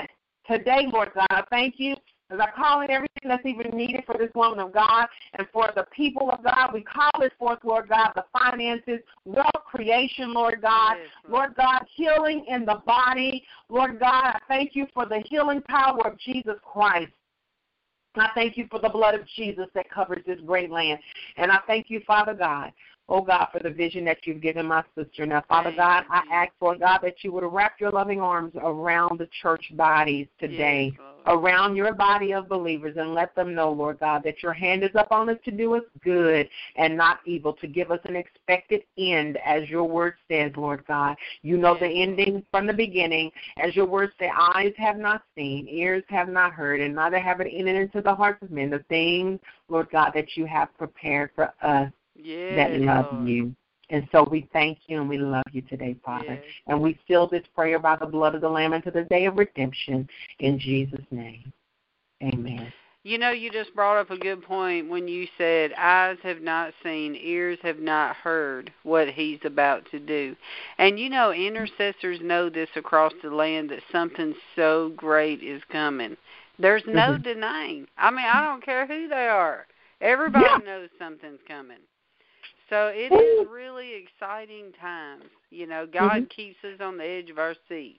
today, Lord God. I thank you as I call in everything that's even needed for this woman of God and for the people of God. We call it forth, Lord God, the finances, wealth creation, Lord God. Yes, Lord. Lord God, healing in the body. Lord God, I thank you for the healing power of Jesus Christ. I thank you for the blood of Jesus that covers this great land. And I thank you, Father God, oh God, for the vision that you've given my sister. Now, Father Thank God, you, I Jesus. ask, Lord God, that you would wrap your loving arms around the church bodies today, Yes, Lord. around your body of believers, and let them know, Lord God, that your hand is up on us to do us good and not evil, to give us an expected end, as your word says, Lord God. You know Yes. the ending from the beginning. As your word says, eyes have not seen, ears have not heard, and neither have it entered into the hearts of men, the things, Lord God, that you have prepared for us Yes, that love Lord. you. And so we thank you and we love you today, Father. Yes. And we seal this prayer by the blood of the Lamb unto the day of redemption. In Jesus' name, amen. You know, you just brought up a good point when you said, eyes have not seen, ears have not heard what he's about to do. And, you know, intercessors know this across the land, that something so great is coming. There's no Mm-hmm. denying. I mean, I don't care who they are. Everybody Yeah. knows something's coming. So it is really exciting times. You know, God Mm-hmm. keeps us on the edge of our seat.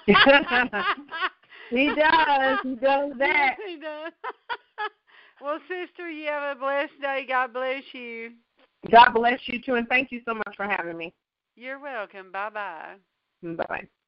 He does. He does that. Yes, he does. Well, sister, you have a blessed day. God bless you. God bless you, too, and thank you so much for having me. You're welcome. Bye-bye. Bye-bye.